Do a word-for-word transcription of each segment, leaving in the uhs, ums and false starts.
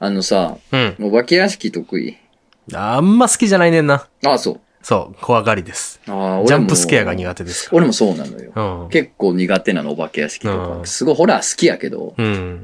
あのさ、 うん。 お化け屋敷得意？ あんま好きじゃないねんな。 ああ、そう。 そう、怖がりです。 ああ、俺も。 ジャンプスケアが苦手ですから。 俺もそうなのよ。 うん、 結構苦手なの、お化け屋敷とか。 うん、 すごいホラー好きやけど、 うん、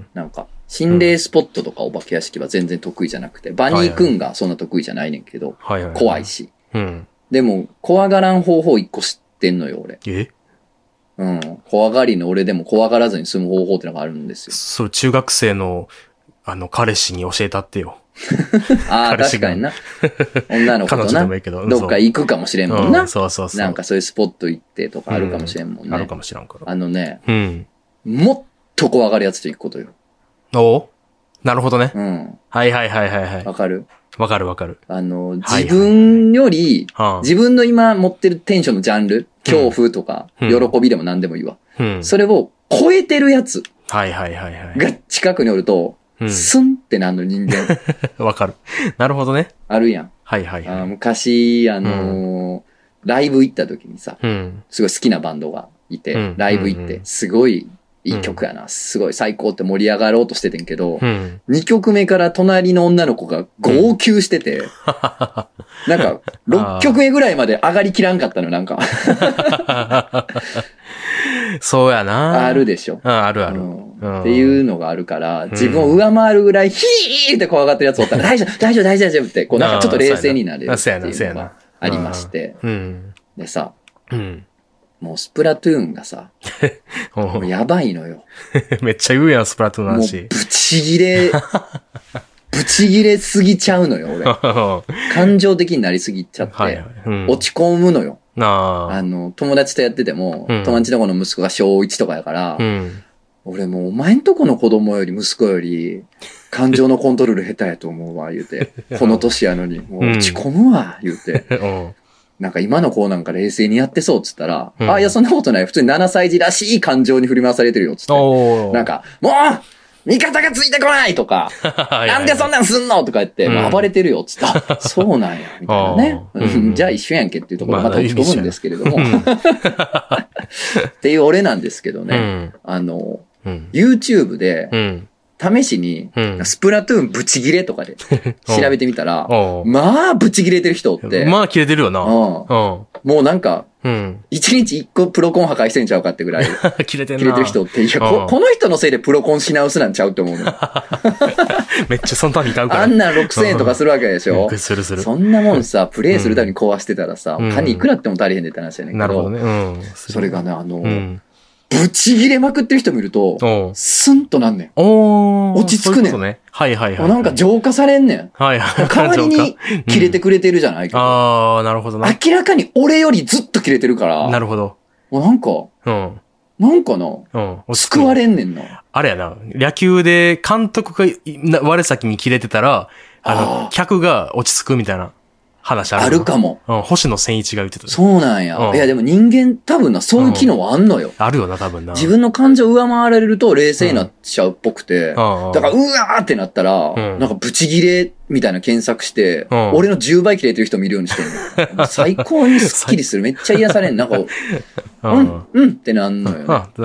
なんか、心霊スポットとかお化け屋敷は全然得意じゃなくて、バニー君がそんな得意じゃないねんけど、 はいはいはい、 怖いし。 うん。 でも、怖がらん方法一個知ってんのよ、俺。 えうん。怖がりの俺でも怖がらずに済む方法ってのがあるんですよ。 そう、中学生の、あの、彼氏に教えたってよ。 ああ、確かにな。女の子とな、どっか行くかもしれんもんな、うん。そうそうそう。なんかそういうスポット行ってとかあるかもしれんもんね。うん、 あるかもしれんから。 あのね、 うん、 もっと怖がるやつと行くことよ。 おなるほどね。 うん。 はいはいはいはいはい。 わかる？ わかるわかる。 あの、自分より、はいはいはい、自分の今持ってるテンションのジャンル、恐怖とか、うん、喜びでも何でもいいわ、うん。それを超えてるやつ。 はいはいはいはい。 が近くにおると、うん、スンってなんの人間。 わかる。なるほどね。 あるやん。 はいはいはい。 あ昔、あのーうん、ライブ行った時にさ、うん、すごい好きなバンドがいて、うん、ライブ行って、すごいいい曲やな、うん、すごい最高って盛り上がろうとしててんけど、うん、にきょくめから隣の女の子が号泣してて、うん、なんか、ろっきょくめぐらいまで上がりきらんかったの、なんか。 そうやな。 あるでしょ。 あ、あるある、 うんうん。っていうのがあるから、自分を上回るぐらいヒーって怖がってるやつおったら、大丈夫、大丈夫、大丈夫、大丈夫って、こうなんかちょっと冷静になれるっていうのがありまして。でさ、うん、もうスプラトゥーンがさ、もうやばいのよ。 めっちゃ言うやん、スプラトゥーンの話。 もうブチギレ、ブチギレすぎちゃうのよ、俺。感情的になりすぎちゃって、はいはいうん、落ち込むのよ。あ, あの、友達とやってても、うん、友達の子の息子が小いちとかやから、うん、俺もうお前んとこの子供より息子より、感情のコントロール下手やと思うわ、言うて。この年やのに、もう落ち込むわ、言うて。うん、なんか今の子なんか冷静にやってそうっつったら、うん、あ、いやそんなことない。普通にななさい児らしい感情に振り回されてるよ、つって。なんか、もう味方がついてこないとか、なんでそんなんすんのとか言って、うん、まあ、暴れてるよ、つった。そうなんや、みたいなね。うん、じゃあ一緒やんけっていうところがまた落ち込むんですけれども。っていう俺なんですけどね。うん、あの、うん、YouTube で、うん試しに、うん、スプラトゥーンブチギレとかで調べてみたら、まあブチギレてる人って。 まあ切れてるよな。うん、 もうなんか、一、うん、日一個プロコン破壊してんちゃうかってぐらい。 切れてる切れてる人って、いや、こ、この人のせいでプロコンし直すなんちゃうって思うの。 めっちゃそのために買うから。 あんなんろくせんえんとかするわけでしょ。 するする。 そんなもんさ、プレイするために壊してたらさ、うん、金いくらっても足りへんでって話やねんけど。 なるほどね。うん、 それがね、あの、うんぶち切れまくってる人見ると、スンとなんねん。お落ち着くねん。そういうことね。 はいはいはい。 なんか浄化されんねん。 はいはい。 代わりに切れてくれてるじゃないけど。うん、 ああ、なるほどな。 明らかに俺よりずっと切れてるから。 なるほど。 もうなんか、うん。なんかな、うん、救われんねんな。 あれやな。野球で監督が我先に切れてたら、あの、客が落ち着くみたいな。話ある。 あるかも。 うん、星野千一が言ってた。 そうなんや。うん、いやでも人間多分な、そういう機能はあんのよ。 うん、あるよな、多分な。 自分の感情を上回られると冷静になっちゃうっぽくて。うん、だから、うわーってなったら、うん、なんかブチギレみたいな検索して、うん、俺のじゅうばい切れてる人見るようにしてんの。最高にスッキリする。めっちゃ癒されん。なんか、うん、うんってなんのよ、ね。だから、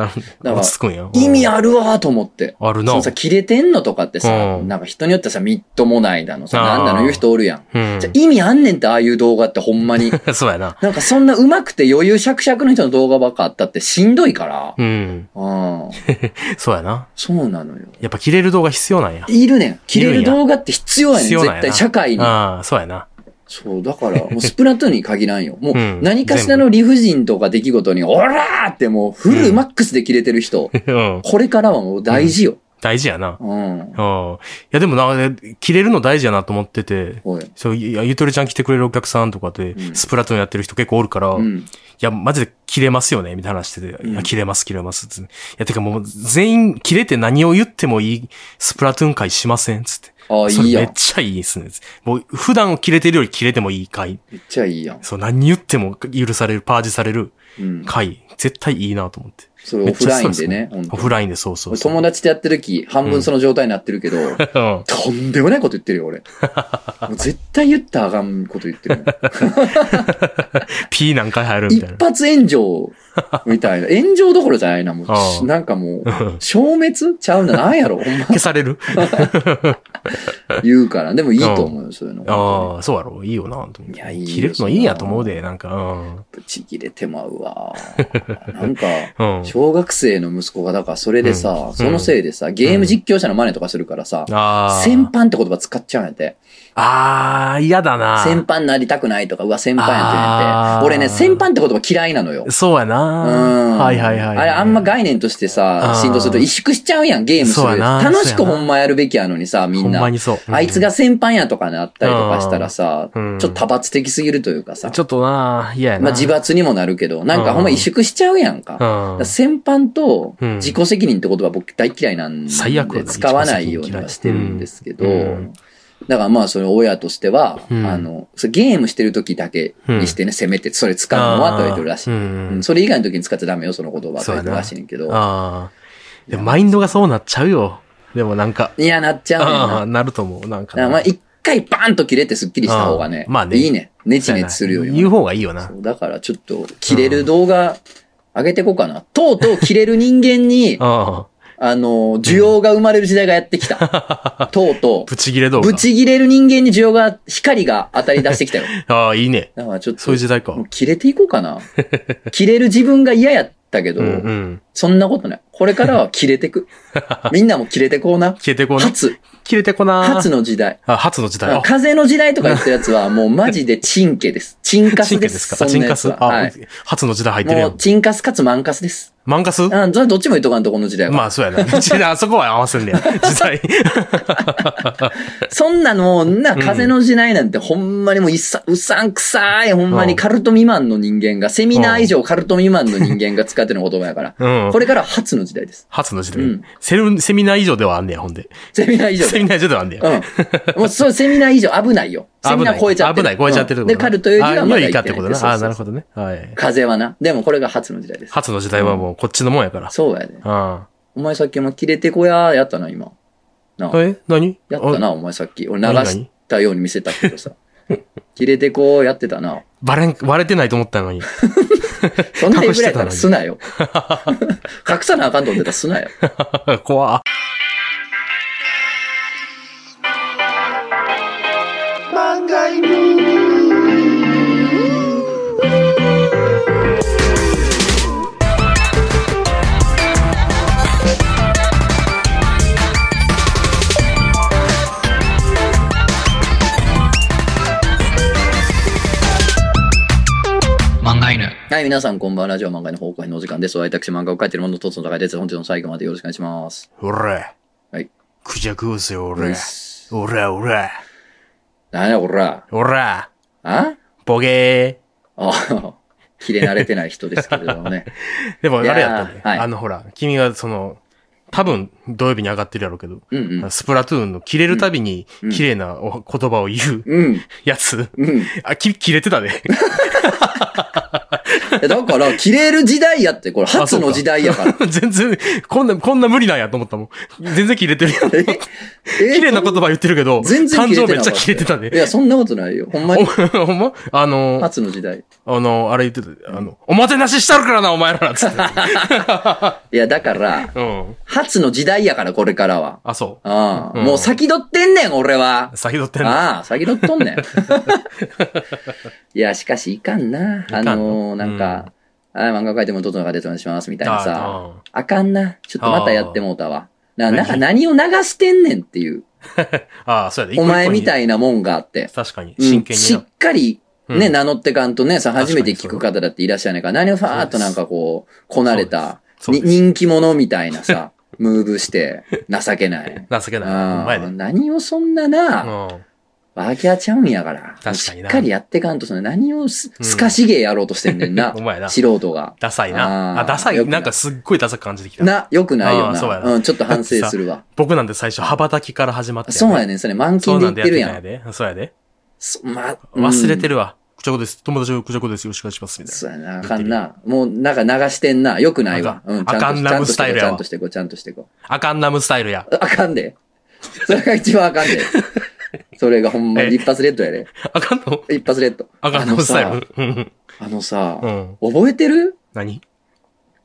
意味あるわーと思って。 あるな。 そのさ、切れてんのとかってさ、なんか人によってさ、みっともないだのさ、なんだの言う人おるやん。うん、じゃ意味あんねんって、ああいう動画ってほんまに。 そうやな。 なんかそんな上手くて余裕しゃくしゃくの人の動画ばっかあったってしんどいから。うん。うん。 そうやな。 そうなのよ。 やっぱ切れる動画必要なんや。 いるねん。切れる動画って必要やねん。絶対社会に。 ああ、そうやな。 そう、だから、もうスプラトゥーンに限らんよ。もう、何かしらの理不尽とか出来事に、オラーってもうフルマックスで切れてる人。うん、これからはもう大事よ。うん大事やな。うん。いやでもな、切れるの大事やなと思ってて、そう、いや、ゆとりちゃん来てくれるお客さんとかで、うん、スプラトゥーンやってる人結構おるから、うん、いや、マジで切れますよねみたいな話してて、うん、いや、切れます、切れますつって。いや、てかもう、全員切れて何を言ってもいいスプラトゥーン会しませんつって。 ああ、いいやん。 めっちゃいいですね。もう、普段切れてるより切れてもいい回。 めっちゃいいやん。 そう、何言っても許される、パージされる回。うん、絶対いいなと思って。 それオフラインでね。 オフラインでそうそうそう。友達とやってる時、半分その状態になってるけど、うん、とんでもないこと言ってるよ、俺。もう絶対言ったらあかんこと言ってる。 P 何回入るみたいな。 一発炎上みたいな。炎上どころじゃないな、もう。なんかもう、消滅ちゃうな、なんやろ、ほんま。 消される言うから。でもいいと思うよ、そういうの。 ああ、そうやろ。いいよな。いや、いい。切れるのいいんやと思うで、なんか。うん。 ぶち切れてまうわ。なんか、小学生の息子が、だからそれでさ、そのせいでさ、ゲーム実況者の真似とかするからさ、先般って言葉使っちゃうんやて。 ああ、嫌だな。 先般なりたくないとか、うわ、先輩やって言って。俺ね、先般って言葉嫌いなのよ。 そうやな。うん。はいはいはい。 あれあんま概念としてさ、浸透すると萎縮しちゃうやん、ゲームする。そうやな。楽しくほんまやるべきやのにさ、みんな。ほんまにそう。あいつが先般やとかなったりとかしたらさ、ちょっと多発的すぎるというかさ。 ちょっとな、嫌やな。 まあ自罰にもなるけど、なんかほんま萎縮しちゃうやんか。先般と自己責任って言葉僕大嫌いなんで、最悪使わないようにはしてるんですけど、だからまあそれ親としては、うん、あの、ゲームしてる時だけにしてね、うん、せめてそれ使うのはと言ってるらしい、うんうん。それ以外の時に使っちゃダメよ、その言葉と言ってるらしいねんけど。ああ。でもマインドがそうなっちゃうよ。でもなんか。 いや、なっちゃうねんな。 ああ、なると思う。なんか。 まあ一回バーンと切れてスッキリした方がね。まあね。いいね。ネチネチするよりも。 言う方がいいよな。 だからちょっと、切れる動画上げてこうかな。とうとう切れる人間に、ああ。あの、需要が生まれる時代がやってきた。とうとう。 ブチギレ動画。 ブチギレる人間に需要が、光が当たり出してきたよ。 ああ、いいね。 だからちょっと。 そういう時代か。 もう切れていこうかな。切れる自分が嫌やったけど、うんうん、そんなことない。これからは切れてく。みんなも切れてこうな。 切れてこうな。 初。 切れてこな。 初の時代。 あ、初の時代。 風の時代とか言ってるやつはもうマジでチンケです。チンカスです。チンケですか。 チンカス。あ、はい、初の時代入ってるよ。 もうチンカスかつマンカスです。 マンカス？ うん、どっちも言っとかんとこの時代は。 まあそうやな。あそこは合わせんねや。時代。 そんなの、な、風の時代なんてほんまにもういっさ、うさんくさい、ほんまにカルト未満の人間が、セミナー以上カルト未満の人間が使ってる言葉やから。うん、これから初の時代です。 初の時代。うん、セ, セミナー以上ではあんねや、ほんで。 セミナー以上。 セミナー以上ではあんねや。 うん。もうそう、セミナー以上危ないよ。セミナー超えちゃってる。 危ない、超えちゃってる、うん。 で、カルトよりはまだいいってことね。ああ、なるほどね。はい。 風はな。でもこれが初の時代です。 初の時代はもうこっちのもんやから。 そうやで。ああ。お前さっきも切れてこややったな、今。 なあ。え何やったな、お前さっき。俺流したように見せたけどさ。切れてこやってたな。 バレん、バレてないと思ったのに。 そんなぐらいからすなよ。隠さなあかんと思ってたらすなよ。 怖っ。漫画犬。 はい、皆さんこんばんは。ラジオ漫画の放課後のお時間です。私、漫画を描いている者とつの高いです。本日の最後までよろしくお願いします。 おら。 はい。 クジャクをせよ、おら。おら、おら。 なんや、おら。 おら。 あボケー。ああ、切れ慣れてない人ですけれどもね。 でも、あれやったね。はい、あの、ほら、君がその、多分土曜日に上がってるやろうけど、うんうん、スプラトゥーンの切れるたびに綺麗な言葉を言う、うん、やつ、うん、あ、き、切れてたね。 だから、切れる時代やって、これ初の時代やから。 全然、こんな、こんな無理なんやと思ったもん。全然切れてるやん。綺麗な言葉言ってるけど、全然感情めっちゃ切れてたね。 いや、そんなことないよ。ほんまに。 ほんまあの、 初の時代。 あの、あれ言ってた、あの、おもてなししたるからな、お前らつって。 いや、だから、うん、初の時代やから、これからは。 あ、そう。 ああ、うん、もう先取ってんねん、俺は。 先取ってんねん。 ああ、先取っとんねん。いや、しかしいかんな。あのー、なんか、うん、あ漫画描いてもどうぞの方でお願いします、みたいなさ。あ, あかんな。ちょっとまたやってもうたわ。な、なんか何を流してんねんっていう。 ああ、そうやね。お前みたいなもんがあって。 確かに。真剣に、 うん。しっかり、ね、うん、名乗ってかんとね、さ、初めて聞く方だっていらっしゃらないから、何をファーっとなんかこう、こなれた、人気者みたいなさ、ムーブして、情けない。 情けない。 前何をそんなな、うんワーキャーちゃうんやから。確かにな。しっかりやってかんと、その何をす、すかしげやろうとしてんねんな。お前な。素人が。 ダサいな。あ、ダサい。なんかすっごいダサく感じてきた。 な、よくないよな。そうやな。うん、ちょっと反省するわ。 僕なんて最初、羽ばたきから始まって。 そうやねん、それ満勤で言ってるやん。 そうやで。そうやで。 ま、 忘れてるわ。くちゃこです。友達のくちゃこです。よろしくお願いします。みたいな。 そうやな。あかんな。もう、なんか流してんな。よくないわ。うん、 あかんなむスタイルやわ。 ちゃんとしてこう、ちゃんとしてこう。 あかんなむスタイルや。 あかんで。それが一番あかんで。それがほんまに一発レッドやで。 あかんの一発レッド。 あかんのスタイル。 あのさ、うん、覚えてる何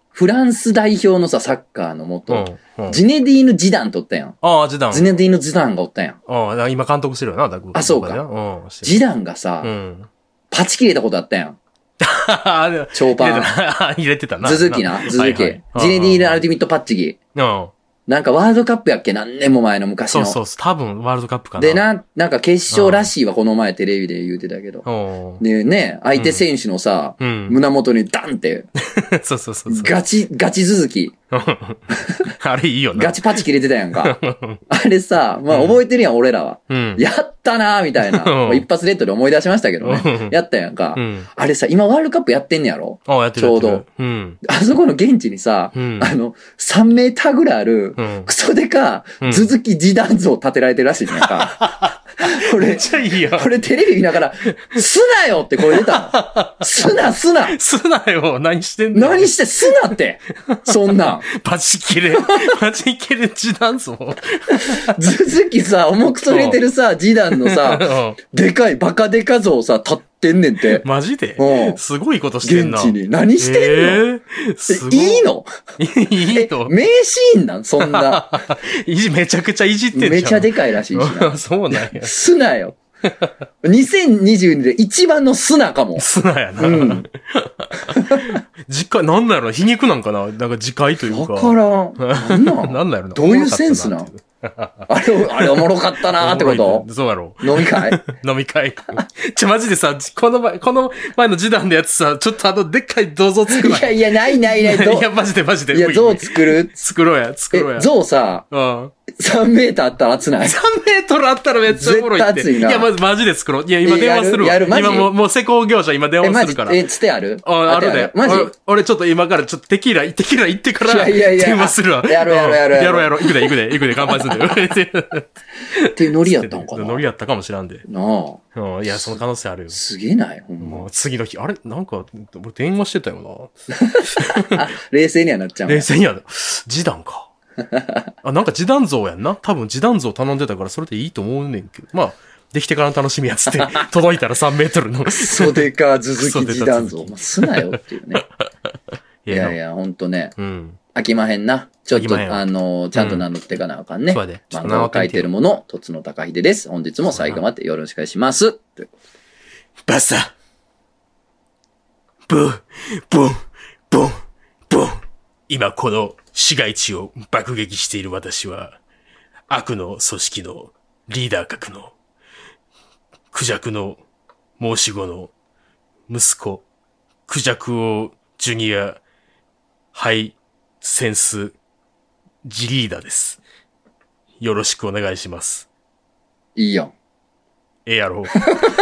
フランス代表のさ、サッカーの元、うんうん、ジネディーヌ・ジダンとおったやん。 ああ、ジダン。 ジネディーヌ・ジダンがおったやん。 ああ、今監督してるよな、だあ、そうか。うん、ジダンがさ、うん、パチ切れたことあったやん。超パン。 入れてたな。 続きな、続き。はいはい、ジネディーヌ・アルティミット・パッチギ。うん。なんかワールドカップやっけ何年も前の昔の。 そうそう、多分ワールドカップかな。 で、な、なんか決勝らしいわ、この前テレビで言うてたけど。でね、相手選手のさ、うん、胸元にダンって、 そうそうそうそう。 ガチ、ガチ続き。 あれいいよな。 ガチパチ切れてたやんか。あれさ、まあ覚えてるやん、俺らは。うん、やったなーみたいな。一発レッドで思い出しましたけどね。やったやんか。うん、あれさ、今ワールドカップやってんねやろ？ ああ、やってる。 ちょうど。うん、あそこの現地にさ、うん、あの、さんメーターぐらいある、うん、クソデカ、続き時短像立てられてるらしいねんか。これ、めっちゃいいよ。これテレビ見ながら、すなよって声出たの。すな、すな。 すなよ。何してんの？ 何して、すなって。そんなん。 パチ切れ、パチ切れ時短像。 続きさ、重くそれてるさ、時短のさ、でかい、バカデカ像さ、立ってんねんて。 マジで？すごいことしてんな。 現地に。何してんの？えー、すごい。いいの？ いいの？ 名シーンなんそんな。 いじ、めちゃくちゃいじってんじゃん。 めちゃでかいらしいしな。 そうなんや。 すなよ。にせんにじゅうにで一番のスナかも。 スナやな。うん。次回、なんだろう皮肉なんかななんか次回というか。 わからん。なんなん、 なんだろうな。 どういうセンスなんあれ、あれおもろかったなーってことそうやろ。 飲み会飲み会。ちょ、マジでさ、この前、この前の時短のやつさ、ちょっとあの、でっかい銅像作る。 いやいや、ないないない。 いや、マジでマジで。 いや、像作る作ろうや、作ろうや。 像さ、うん。さんメーターあったら熱ない ?さんメートルあったらめっちゃおもろいって。絶対熱いな。いや、まずマジで作ろう。いや、今電話するわ。やる、やる、今もう、もう施工業者今電話するから。 え、つてあるあ、あるで。マジ俺ちょっと今からちょっとテキーラ、テキーラ行ってから電話するわ。 やろうやろうやろう。 やろうやろう。行くで行くで行くで乾杯するで。 っていうノリやったんかなノリやったかもしらんで。 なあ。うん。いや、その可能性あるよ。 すげえないほんま。 次の日、あれなんか、俺電話してたよな。冷静にはなっちゃう。 冷静には、示談か。あ、なんか示談像やんな。多分示談像頼んでたからそれでいいと思うねんけど。まあ、できてからの楽しみやつって、届いたらさんメートルの。 袖か続き示談像。まあ、すなよっていうね。いやいや、ほんとね。うん。飽きまへんな。ちょっと、あの、ちゃんと名乗ってかなあかんね。そうで。漫画を書いてるもの、とつの高秀です。本日も最後までよろしくお願いします。 バッサブン、ブン、ブン、ブン。今この市街地を爆撃している私は、悪の組織のリーダー格の、クジャクの申し子の息子、クジャク王ジュニア、ハイセンス、ジリーダーです。よろしくお願いします。 いいよ。 ええやろ。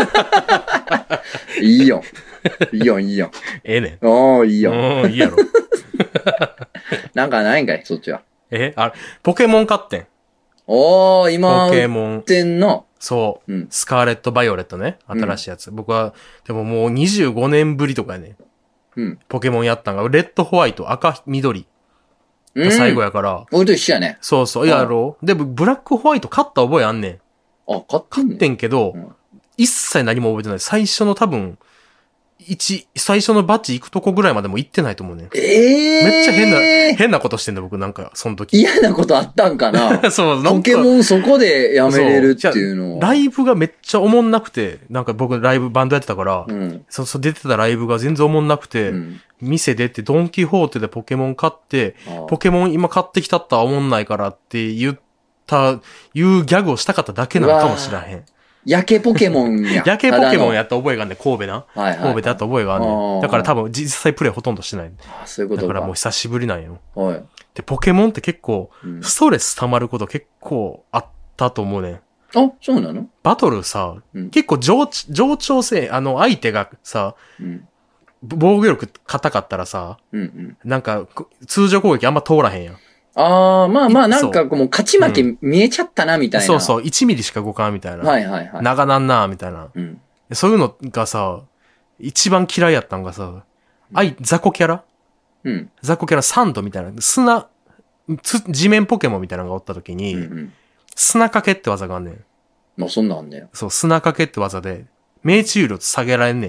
いいよ。いいよ、いいよ。 ええねん。 おー、いいよ。 おー、いいやろ。 なんかないんかい、そっちは。 えあれ、ポケモン買ってん。 おー、今、 ポケモン。 ってんの。 そう、うん。スカーレット・バイオレットね。新しいやつ。うん、僕は、でももうにじゅうごねんぶりとかやね。うん。ポケモンやったんが、レッド、ホワイト、赤、緑。が最後やから。 俺と一緒やね。 そうそう、やろう。でも、ブラック、ホワイト買った覚えあんねん。 あ、買ったんねん。買ってんけど、うん、一切何も覚えてない。最初の多分、一、最初のバッジ行くとこぐらいまでも行ってないと思うね。 ええー。 めっちゃ変な、変なことしてんだ僕なんか、その時。 嫌なことあったんかなそう、なんか。ポケモンそこでやめれるっていうの。 ライブがめっちゃおもんなくて、なんか僕ライブバンドやってたから、うん、そ、そ、出てたライブが全然おもんなくて、うん、店出てドンキホーテでポケモン買って、ポケモン今買ってきたったらおもんないからって言った、いうギャグをしたかっただけなのかもしらへん。 焼けポケモンや。 焼けポケモンやった覚えがあんねん、神戸な。はいはいはい、神戸でやった覚えがあんねん。だから多分実際プレイほとんどしてない。 ああ、そういうことか。 だからもう久しぶりなんよ。 はい。 で、ポケモンって結構、ストレス溜まること結構あったと思うねん。 あ、そうなの？ バトルさ、うん、結構上、上調性、あの相手がさ、うん、防御力硬かったらさ、うんうん、なんか通常攻撃あんま通らへんやん。 ああ、まあまあなんかもう勝ち負け見えちゃったなみたいな。 そうそう、いちミリしか動かんみたいな。 はいはいはい。 長なんなみたいな、うん。そういうのがさ、一番嫌いやったんがさ、あい、雑魚キャラうん。雑魚キャラサンドみたいな、砂、つ地面ポケモンみたいなのがおった時に、うんうん、砂かけって技があんねん。 まあそんなんあんねん。 そう、砂かけって技で、命中率下げられんねん。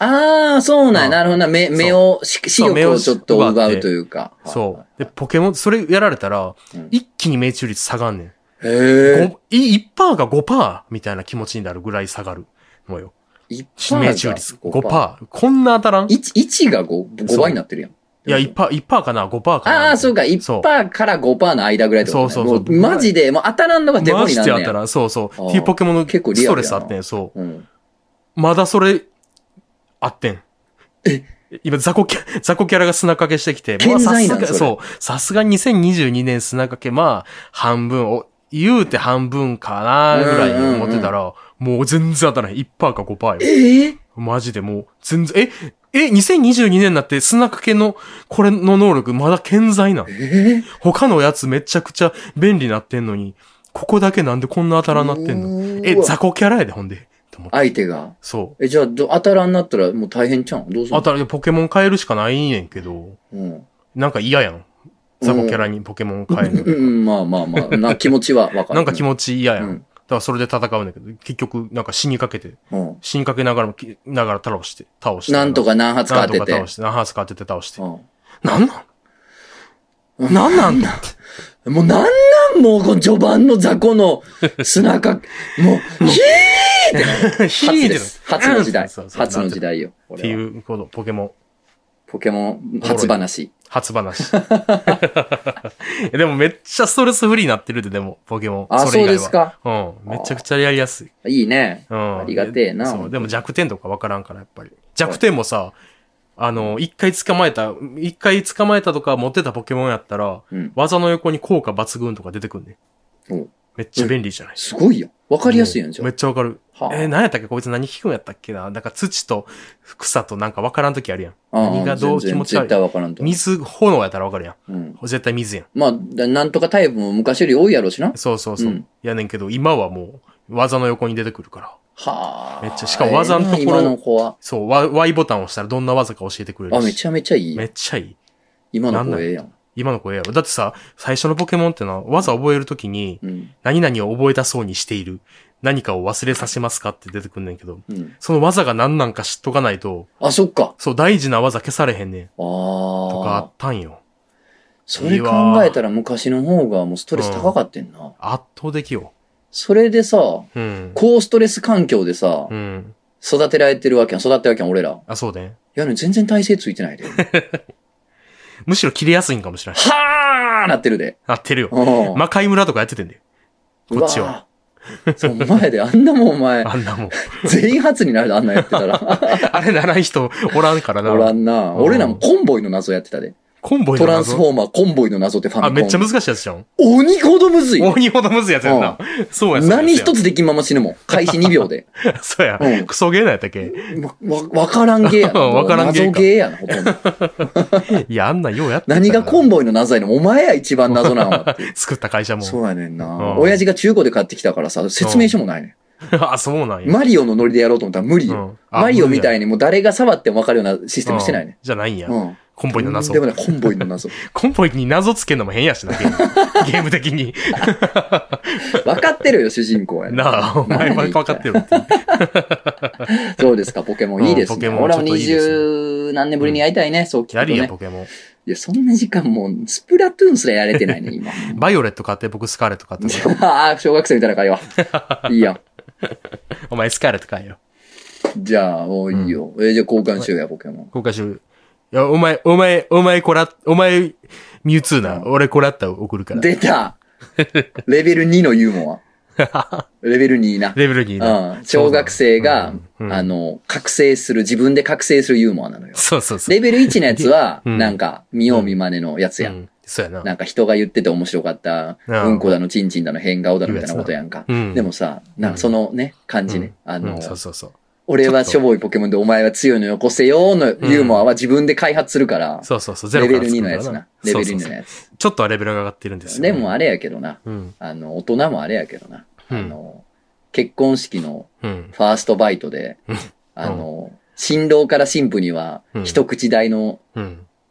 ああ、そうなんや。なるほどな。目、目を、視力をちょっと奪うというか。 そう。で、ポケモン、それやられたら、一気に命中率下がんねん。へえ。 いちパーセントか ごパーセント みたいな気持ちになるぐらい下がるのよ。 いちパーセント命中率 ごパーセント。こんな当たらん ?いち、いちが ご, ごばいになってるやん。 いや、いちパーセント、いちパーセントかな ?ごパーセントかな。 ああ、そうか。いちパーセントから ごパーセント の間ぐらいってことね。そうそうそう。マジで、もう当たらんのがデフォになるねん。マジで当たらん。 そうそう。っていうポケモンのストレスあってん、そう。うん、まだそれ、あってん。 え今、雑魚キャ、雑魚キャラが砂掛けしてきて、 まあ、さすが、 そう、さすがににせんにじゅうにねん砂掛け、まあ、半分、お、言うて半分かな、ぐらいに思ってたら、うんうんうん、もう全然当たらへん。いちパーセントか ごパーセント よ。 えー、 マジでもう、全然、え、え、にせんにじゅうにねんになって砂掛けの、これの能力まだ健在なん？ えー、 他のやつめちゃくちゃ便利になってんのに、ここだけなんでこんな当たらんなってんの？え、雑魚キャラやで、ほんで。 相手が。 そう。 え、じゃあ、当たらんなったらもう大変ちゃうん？どうするの？ 当たら、ポケモン変えるしかないねんけど。 うん。 なんか嫌やん。雑魚キャラにポケモン変えるの。 うん、うん、まあまあまあ。な、気持ちはわかる。 なんか気持ち嫌やん。うん、だからそれで戦うんだけど、結局、なんか死にかけて。うん、死にかけながらも、ながら倒して、倒して。 なんとか何発か当てて。 なんとか倒して、何発か当てて倒して。うん、なんなんなんなんだって。 もうなんなんもうこの序盤の雑魚の砂か、もう、ヒーって初です。初の時代。初の時代よ。 っていうこと、ポケモン。 ポケモン、初話。 初話。でもめっちゃストレスフリーになってるで、でも、ポケモン。 あ、そうですか。 うん。めちゃくちゃやりやすい。 いいね。 うん。 ありがてえな。 そう。でも弱点とかわからんから、やっぱり。弱点もさ、あの、一回捕まえた、一回捕まえたとか持ってたポケモンやったら、うん、技の横に効果抜群とか出てくんね。 おめっちゃ便利じゃない？ すごいよ。わかりやすいやんじゃん。 めっちゃわかる。はあ、えー、何やったっけこいつ何聞くんやったっけななんか土と草となんかわからんときあるやん。何がどう気持ち悪い。 絶対わからんと。 水、炎やったらわかるやん。 うん、 絶対水やん。 まあ、なんとかタイプも昔より多いやろしな。 そうそうそう。うん、やねんけど、今はもう、技の横に出てくるから。 はあ。 めっちゃ、しかも技のところ、 今の子はそう、Y ボタンを押したらどんな技か教えてくれるし。 あ、めちゃめちゃいい。 めっちゃいい。 今の子ええやん。 今の子ええやろ。だってさ、最初のポケモンってのは技覚えるときに、うん、何々を覚えたそうにしている。何かを忘れさせますかって出てくんねんけど、うん、その技が何なんか知っとかないと、 あ、そっか。 そう、大事な技消されへんねん。ああ。 とかあったんよ。 それ考えたら昔の方がもうストレス高かってんな。うん、 圧倒的よ。 それでさ、 うん、 高ストレス環境でさ、 うん、 育てられてるわけやん、育ってるわけやん、俺ら。 あ、そうね。 いやね、全然体勢ついてないで。 むしろ切れやすいんかもしれない。 はーなってるで。 なってるよ。魔界村とかやっててんだよ。こっちは。 そう、前で、あんなもんお前。 あんなもん。 全員初になるであんなやってたら。 あれならん人おらんからな。 おらんな。俺らもコンボイの謎やってたで。 コンボイの謎トランスフォーマー、コンボイの謎ってファミコン。 あ、めっちゃ難しいやつじゃん。 鬼ほどむずい。 鬼ほどむずいやつやんな。うん、そうや、 何一つできんまま死ぬもん。開始にびょうで。 そうや。うん、クソゲーなんやったっけわ、わからんゲーやな。 わからんゲー。 謎ゲーやな、ほとんど。 いや、あんなようやってた。 何がコンボイの謎やのお前や一番謎なの作った会社も。 そうやねんな。うん、親父が中古で買ってきたからさ、説明書もないねん。 あ、そうなんや。 マリオのノリでやろうと思ったら無理よ。うん、マリオみたいにもう誰が触っても分かるようなシステムしてないね。 じゃないんや。 うん。 コンボイの謎。 でもね、コンボイの謎。 コンボイに謎つけんのも変やしな、ゲーム。ゲーム的に。 分かってるよ、主人公やな。なあ、お前は分かってるって。 そうですか、ポケモンいいですね。ポケモン俺も二十何年ぶりにやりたいね、そう聞くとね。 やりや、ポケモン。 いや、そんな時間もう、スプラトゥーンすらやれてないね、今。 バイオレット買って、僕スカーレット買った。ああ、小学生みたいな会話。いいやん。 お前スカーレット買えよ。 じゃあ、もういいよ。うん、えー、じゃあ交換しようや、ポケモン。 交換しよう。いや、お前、お前、お前こら、お前、ミュウツーな。うん、俺こらった送るから。 出たレベルにのユーモア。レベルにな。 レベルにな。 うん。小学生が、うんうん、あの、覚醒する、自分で覚醒するユーモアなのよ。 そうそうそう。 レベルいちのやつは、なんか、見よう見まねのやつやん。うんうん、 そうやな。 なんか人が言ってて面白かった、うんこだのちんちんだの変顔だのみたいなことやんか。うん、でもさ、なんかそのね、感じね。あの、 そうそうそう。 俺はしょぼいポケモンでお前は強いのよこせよのユーモアは自分で開発するから。 そうそうそう。 レベルにのやつな。レベルにのやつ。 ちょっとはレベルが上がってるんですよ。 でもあれやけどな。あの、大人もあれやけどな。あの、結婚式のファーストバイトで、あの、新郎から新婦には一口大の、ね、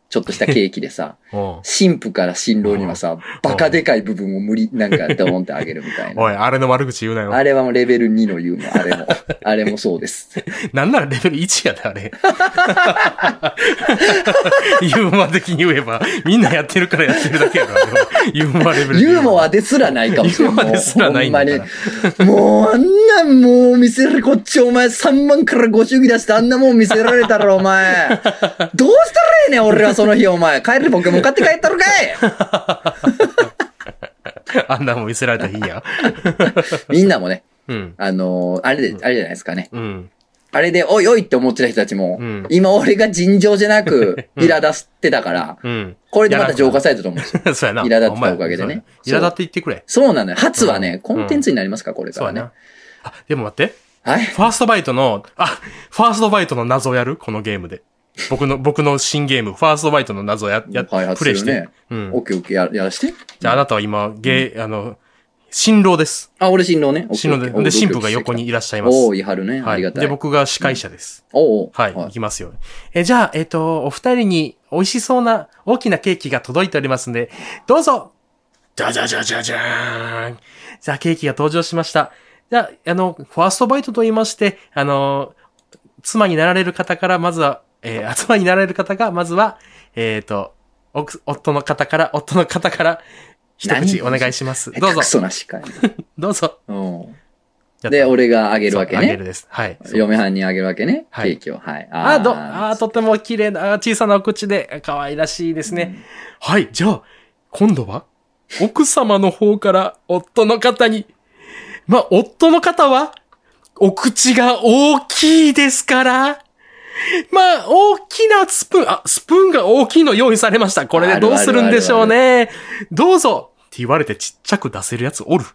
ちょっとしたケーキでさ、新婦から新郎にはさ、バカでかい部分を無理、なんかドーンってあげるみたいな。 おい、あれの悪口言うなよ。 あれはもうレベルにのユーモア、あれも。あれもそうです。 なんならレベルいちやで、あれ。ユーモア的に言えば、みんなやってるからやってるだけやから、ユーモアレベル。 ユーモアですらないかもしれない。 ユーモアですらないんだから。 ほんまに。もう、あんなんもう見せる、こっちお前さんまんからご祝儀出してあんなもん見せられたらお前。どうしたらええねん、俺はその日お前。帰るポケモン買って帰ったろかいあんなもん見せられた日や。 みんなもね、 うん、 あのー、あれで、あれじゃないですかね。 うん、 あれで、おいおいって思ってた人たちも、うん、今俺が尋常じゃなく、苛立ってたから、 うん、 これでまた浄化されたと思うんですよ。 そうやな。 苛立ってたおかげでね。 苛立って言ってくれ。 そうなのよ。初はね、うん、コンテンツになりますから、これからね。 あ、でも待って。 はい。 ファーストバイトの、あ、ファーストバイトの謎をやるこのゲームで。僕の、僕の新ゲーム、ファーストバイトの謎をや、や、プレイして。 うん。オッケーオッケーや、やらして。 じゃああなたは今、ゲー、うん、あの、新郎です。 あ、俺新郎ね。 新郎で。で、新婦が横にいらっしゃいます。 おー、いはるね。 はい。 ありがたい。 で、僕が司会者です。 うん、おー。 はい。いきますよ。え、じゃあ、えっと、お二人に美味しそうな大きなケーキが届いておりますんで、どうぞじゃじゃじゃじゃじゃーん。じゃあ、ケーキが登場しました。じゃあ、あの、ファーストバイトと言いまして、あの、妻になられる方から、まずは、えー、妻になられる方が、まずは、えっと、夫の方から、夫の方から、一口お願いします。どうぞ。 クソなしかい。 どうぞ。 で、俺があげるわけね。 あげるです。はい。 嫁はんにあげるわけね。ケーキを。はい。 あー、ど、あー、とても綺麗な、小さなお口で、可愛らしいですね。うん、はい。じゃあ、今度は、奥様の方から夫の方に、まあ、夫の方は、お口が大きいですから、まあ、大きなスプーン、あ、スプーンが大きいの用意されました。これでどうするんでしょうね。どうぞって言われてちっちゃく出せるやつおる。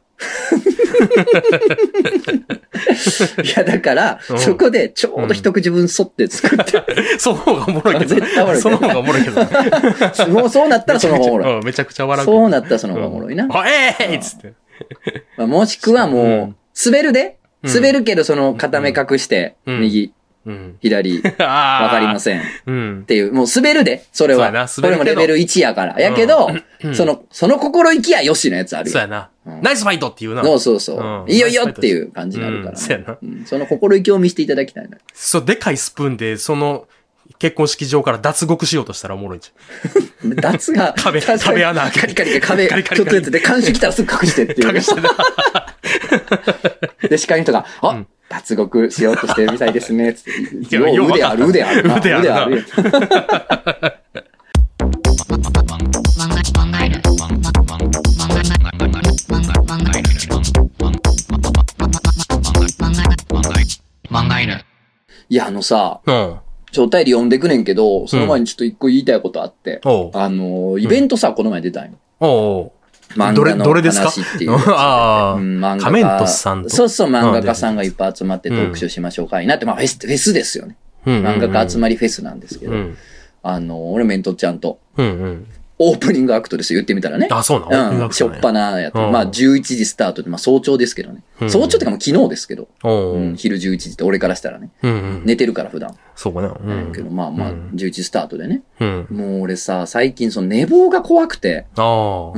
いや、だから、うん、そこでちょうど一口分沿って作って。 うん、その方がおもろいけど。 絶対おもろい。 その方がおもろいけど。 もうそうなったらその方がおもろい。 めちゃくちゃ笑う。 そうなったらその方がおもろいな。 あ、ええーっつって。 まあ、もしくはもう、うん、滑るで滑るけどその片目隠して、うん、右。うん、左。わかりません。うん、っていう、もう滑るで、それは。これもレベルいちやから。やけど、うん、その、その心意気やよしのやつあるよ。 そうやな。うん、ナイスファイトっていうな。 そうそうそう。うん、いいよいいよっていう感じになるから、ね。 そうやな、 うん。その心意気を見せていただきたいな。 そう、でかいスプーンで、その、結婚式場から脱獄しようとしたらおもろいんじゃん。脱が、 壁、壁穴開けカリカリで壁、カリカリちょっとやつで、監視来たらすぐ隠してっていう。隠してで、司会の人が、あ、うん脱獄しようとしてるみたいですね。つって。よう腕ある、腕あるな。 腕あるな。腕ある。いや、あのさ、うん、ちょ、お便り読んでくねんけど、その前にちょっと一個言いたいことあって、うん、あの、イベントさ、うん、この前出たんよ。 おう漫画の話っていう。 ああ、うん、漫画家。カメントスさんと。 そうそう、漫画家さんがいっぱい集まってトークショーしましょうかいなって、まあフェス、フェスですよね。うんうんうん、漫画家集まりフェスなんですけど、うん、あの、俺メントちゃんと、うんうん、オープニングアクトですよ、言ってみたらね。 あ、そうなの、 うん、しょっぱなやって、まあじゅういちじスタートで、まあ早朝ですけどね。うんうん、早朝ってかもう昨日ですけど、うん、昼じゅういちじって俺からしたらね、うんうん、寝てるから普段。 そうかな。うん、 けどまあまあじゅういちじスタートでね。うん、もう俺さ、最近その寝坊が怖くて、あうん、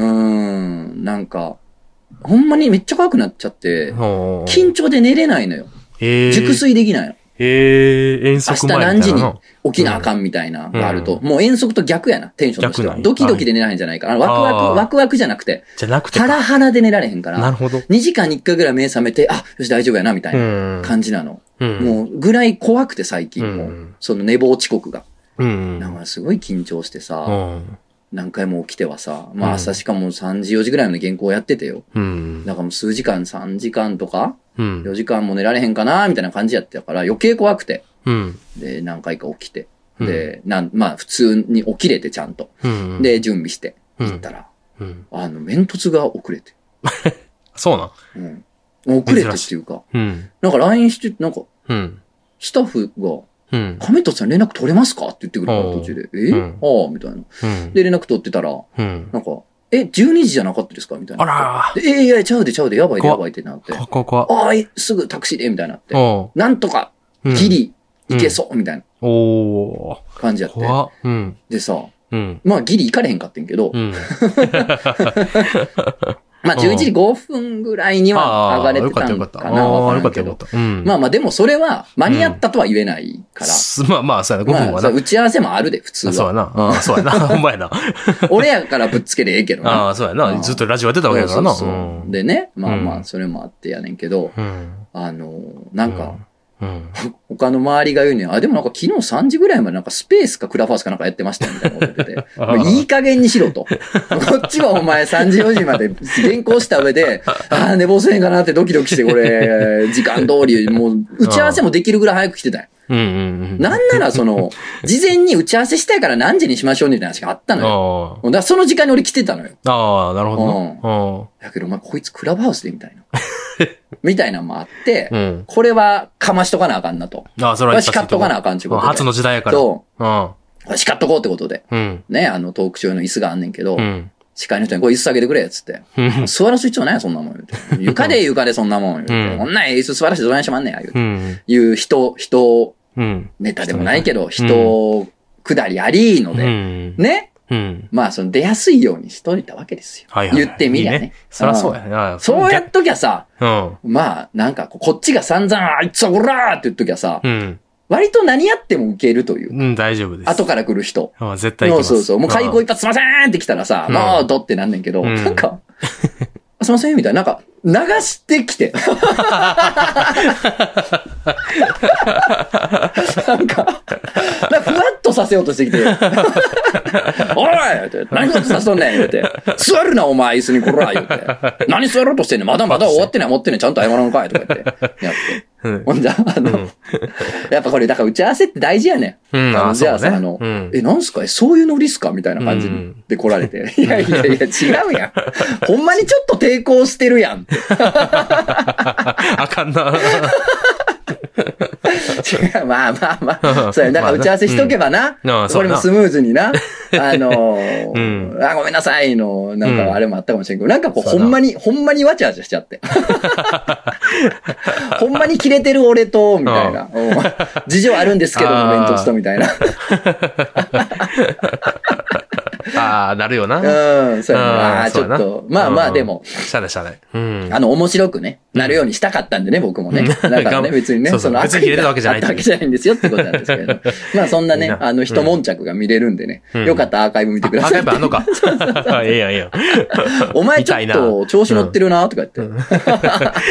なんか、ほんまにめっちゃ怖くなっちゃって、緊張で寝れないのよ。熟睡できないの。 へえ、遠足前みたいな。 明日何時に起きなあかんみたいながあると、うん、もう遠足と逆やな、テンションとしては。ドキドキで寝られへんじゃないかな。ワクワク、ワクワクじゃなくて。 じゃなくて。 ハラハラで寝られへんから。 なるほど。 にじかんにいっかいぐらい目覚めて、あ、よし大丈夫やな、みたいな感じなの。うん、もう、ぐらい怖くて最近も、うん、その寝坊遅刻が。うん、だからすごい緊張してさ、うん、何回も起きてはさ、まあ朝しかもさんじよじぐらいまで原稿やっててよ。うん、だからもう数時間、さんじかんとか、うん、よじかんも寝られへんかな、みたいな感じやってたから余計怖くて。うん、で、何回か起きて。で、なん、まあ普通に起きれてちゃんと。うん、で、準備して行ったら、うんうん、あの、煙突が遅れて。 そうなんうん。遅れてっていうか、うん、なんか ライン して、なんか、うん、スタッフが、うん、亀戸さん連絡取れますかって言ってくるから途中で。え、うん、ああ、みたいな、うん。で、連絡取ってたら、うん、なんか、え、じゅうにじじゃなかったですかみたいな。 あらー。え、いや、ちゃうでちゃうで、やばいでやばいってなって。 こここああ、すぐタクシーで、みたいになって。なんとか、ギリ、いけそう、みたいな。おー。感じやって。 うん。 でさ、 うん、 まあギリ行かれへんかってんけど、うん、まあじゅういちじごふんぐらいには上がれてたんかな。わからんけど。まあまあでもそれは間に合ったとは言えないから。 うん、まあまあそうやな、ごふんはな。 打ち合わせもあるで、普通は。 そうやな。あそうやな。ほんまやな。 俺やからぶっつけでええけどな。 ああ、そうやな。ずっとラジオやってたわけやからな。 そうそうそうでね、まあまあそれもあってやねんけど、うん、あの、なんか、うん、他の周りが言うには、あ、でもなんか昨日さんじぐらいまでなんかスペースかクラファースかなんかやってましたよみたいなこと言ってて、もういい加減にしろと。こっちはお前さんじよじまで原稿した上で、ああ、寝坊せへんかなってドキドキしてこれ、時間通り、もう打ち合わせもできるぐらい早く来てたよ。 うんうんうん、 なんならその、事前に打ち合わせしたいから何時にしましょうみたいな話があったのよ。だからその時間に俺来てたのよ。 ああ、なるほど、 うん。だけどお前こいつクラブハウスでみたいな。みたいなのもあって、うん、これはかましとかなあかんなと。 ああ、それは叱っとかなあかんちゅうことで。 初の時代やから。 そう。うん。叱っとこうってことで。 うん、 ね、あのトークショーの椅子があんねんけど、 うん、 司会の人にこれ椅子下げてくれっつって。座らす必要ないやそんなもん言うて。床で床でそんなもん言うて。うん、こんな椅子座らしてどないしまんねんや言うて。うん、いう人、人、うん、ネタでもないけど、人、下りありーので、うん、ね。 うん、 まあ、その出やすいようにしといたわけですよ。 はいはい、 言ってみりゃね。いいねそりゃそうやな。 そうやっときゃさ、 うん、 まあ、なんか、こっちが散々、あいつはこらーって言っときゃさ、 うん、 割と何やっても受けるという。 うん、大丈夫です。 後から来る人。 うん、絶対行きます。 そうそうそう。もう開口一発すいませんって来たらさ、もう、どってなんねんけど、うん、なんか、すいませんみたいな、なんか、流してきて。なんか、なんかふわっとさせようとしてきて。おいって何ふわっとさせとんねん言うて。座るなお前椅子にこら言うて。何座ろうとしてんねんまだまだ終わってない持ってんねんちゃんと謝らんかいとか言って。やって。ほんじゃ、あの、うん、やっぱこれ、だから打ち合わせって大事やねん。うん、 あのじゃあさ、ね、あの、うん、え、なんすかえ、そういうノリっすかみたいな感じで来られて。うん、いやいやいや、違うやん。ほんまにちょっと抵抗してるやんって。 あかんな。 違う、まあまあまあ。そうや、だから打ち合わせしとけばな。まあうん、これもスムーズにな。あのーうん、あ、ごめんなさいの、なんかあれもあったかもしれんけど、うん、なんかこう、ほんまに、ほんまにわちゃわちゃしちゃって。ほんまにキレてる俺と、みたいな。事情あるんですけども、弁当とみたいな。 ああ、なるよな。 うん、そうやな。ああ、ちょっと。まあまあ、でも。 しゃれしゃれ。うん。 あの、面白くね、なるようにしたかったんでね、僕もね。だからね、別にね、 その、別に切れたわけじゃない。 あったわけじゃないんですよってことなんですけど。まあ、そんなね、あの、一悶着が見れるんでね。よかったらアーカイブ見てください。 アーカイブあんのか。ええやん、ええやん。 お前ちょっと調子乗ってるな、とか言って。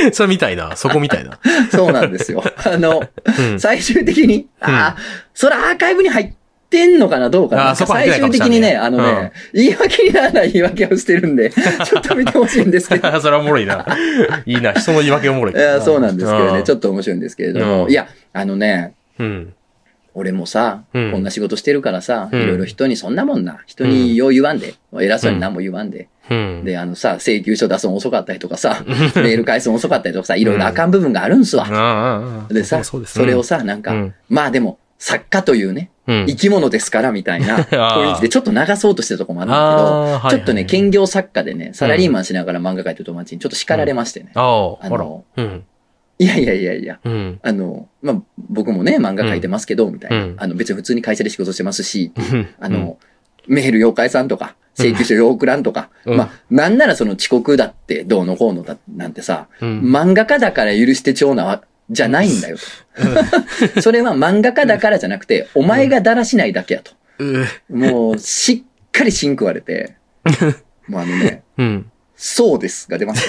それみたいな。そこみたいな。 そうなんですよ。あの、最終的に、ああ、それアーカイブに入って、ってんのかなどうかな最終的にね、あのね、うん、言い訳にならない言い訳をしてるんで、ちょっと見てほしいんですけど。 それはおもろいな。いいな、人の言い訳おもろい。 いや、そうなんですけどね、ちょっと面白いんですけれども。 うん、 いや、あのね、 うん、 俺もさ、うん、こんな仕事してるからさ、いろいろ人にそんなもんな、人によう言わんで、うん、偉そうに何も言わんで。 うん、 で、あのさ、請求書出すの遅かったりとかさ、メール返すの遅かったりとかさ、いろいろあかん部分があるんすわ。 うん、 でさ、そ, それをさ、なんか、うん、まあでも、作家というね、うん、生き物ですからみたいな雰囲気でちょっと流そうとしてるとこもあるんだけど、ちょっとね、兼業作家でね、サラリーマンしながら漫画描いてる友達にちょっと叱られましてね。 うん、あの、 うん、 いやいやいやいや、 うん、 あの、まあ、僕もね、漫画描いてますけど、みたいな、うん。あの、別に普通に会社で仕事してますし、うん、あの、メール妖怪さんとか、請求書よう送らんとか、うん、まあ、なんならその遅刻だってどうのこうのだなんてさ、うん、漫画家だから許してちょうな、じゃないんだよと。それは漫画家だからじゃなくて、お前がだらしないだけやと。もう、しっかり芯食われて、もうあのね、 うん、 そうですが出ました。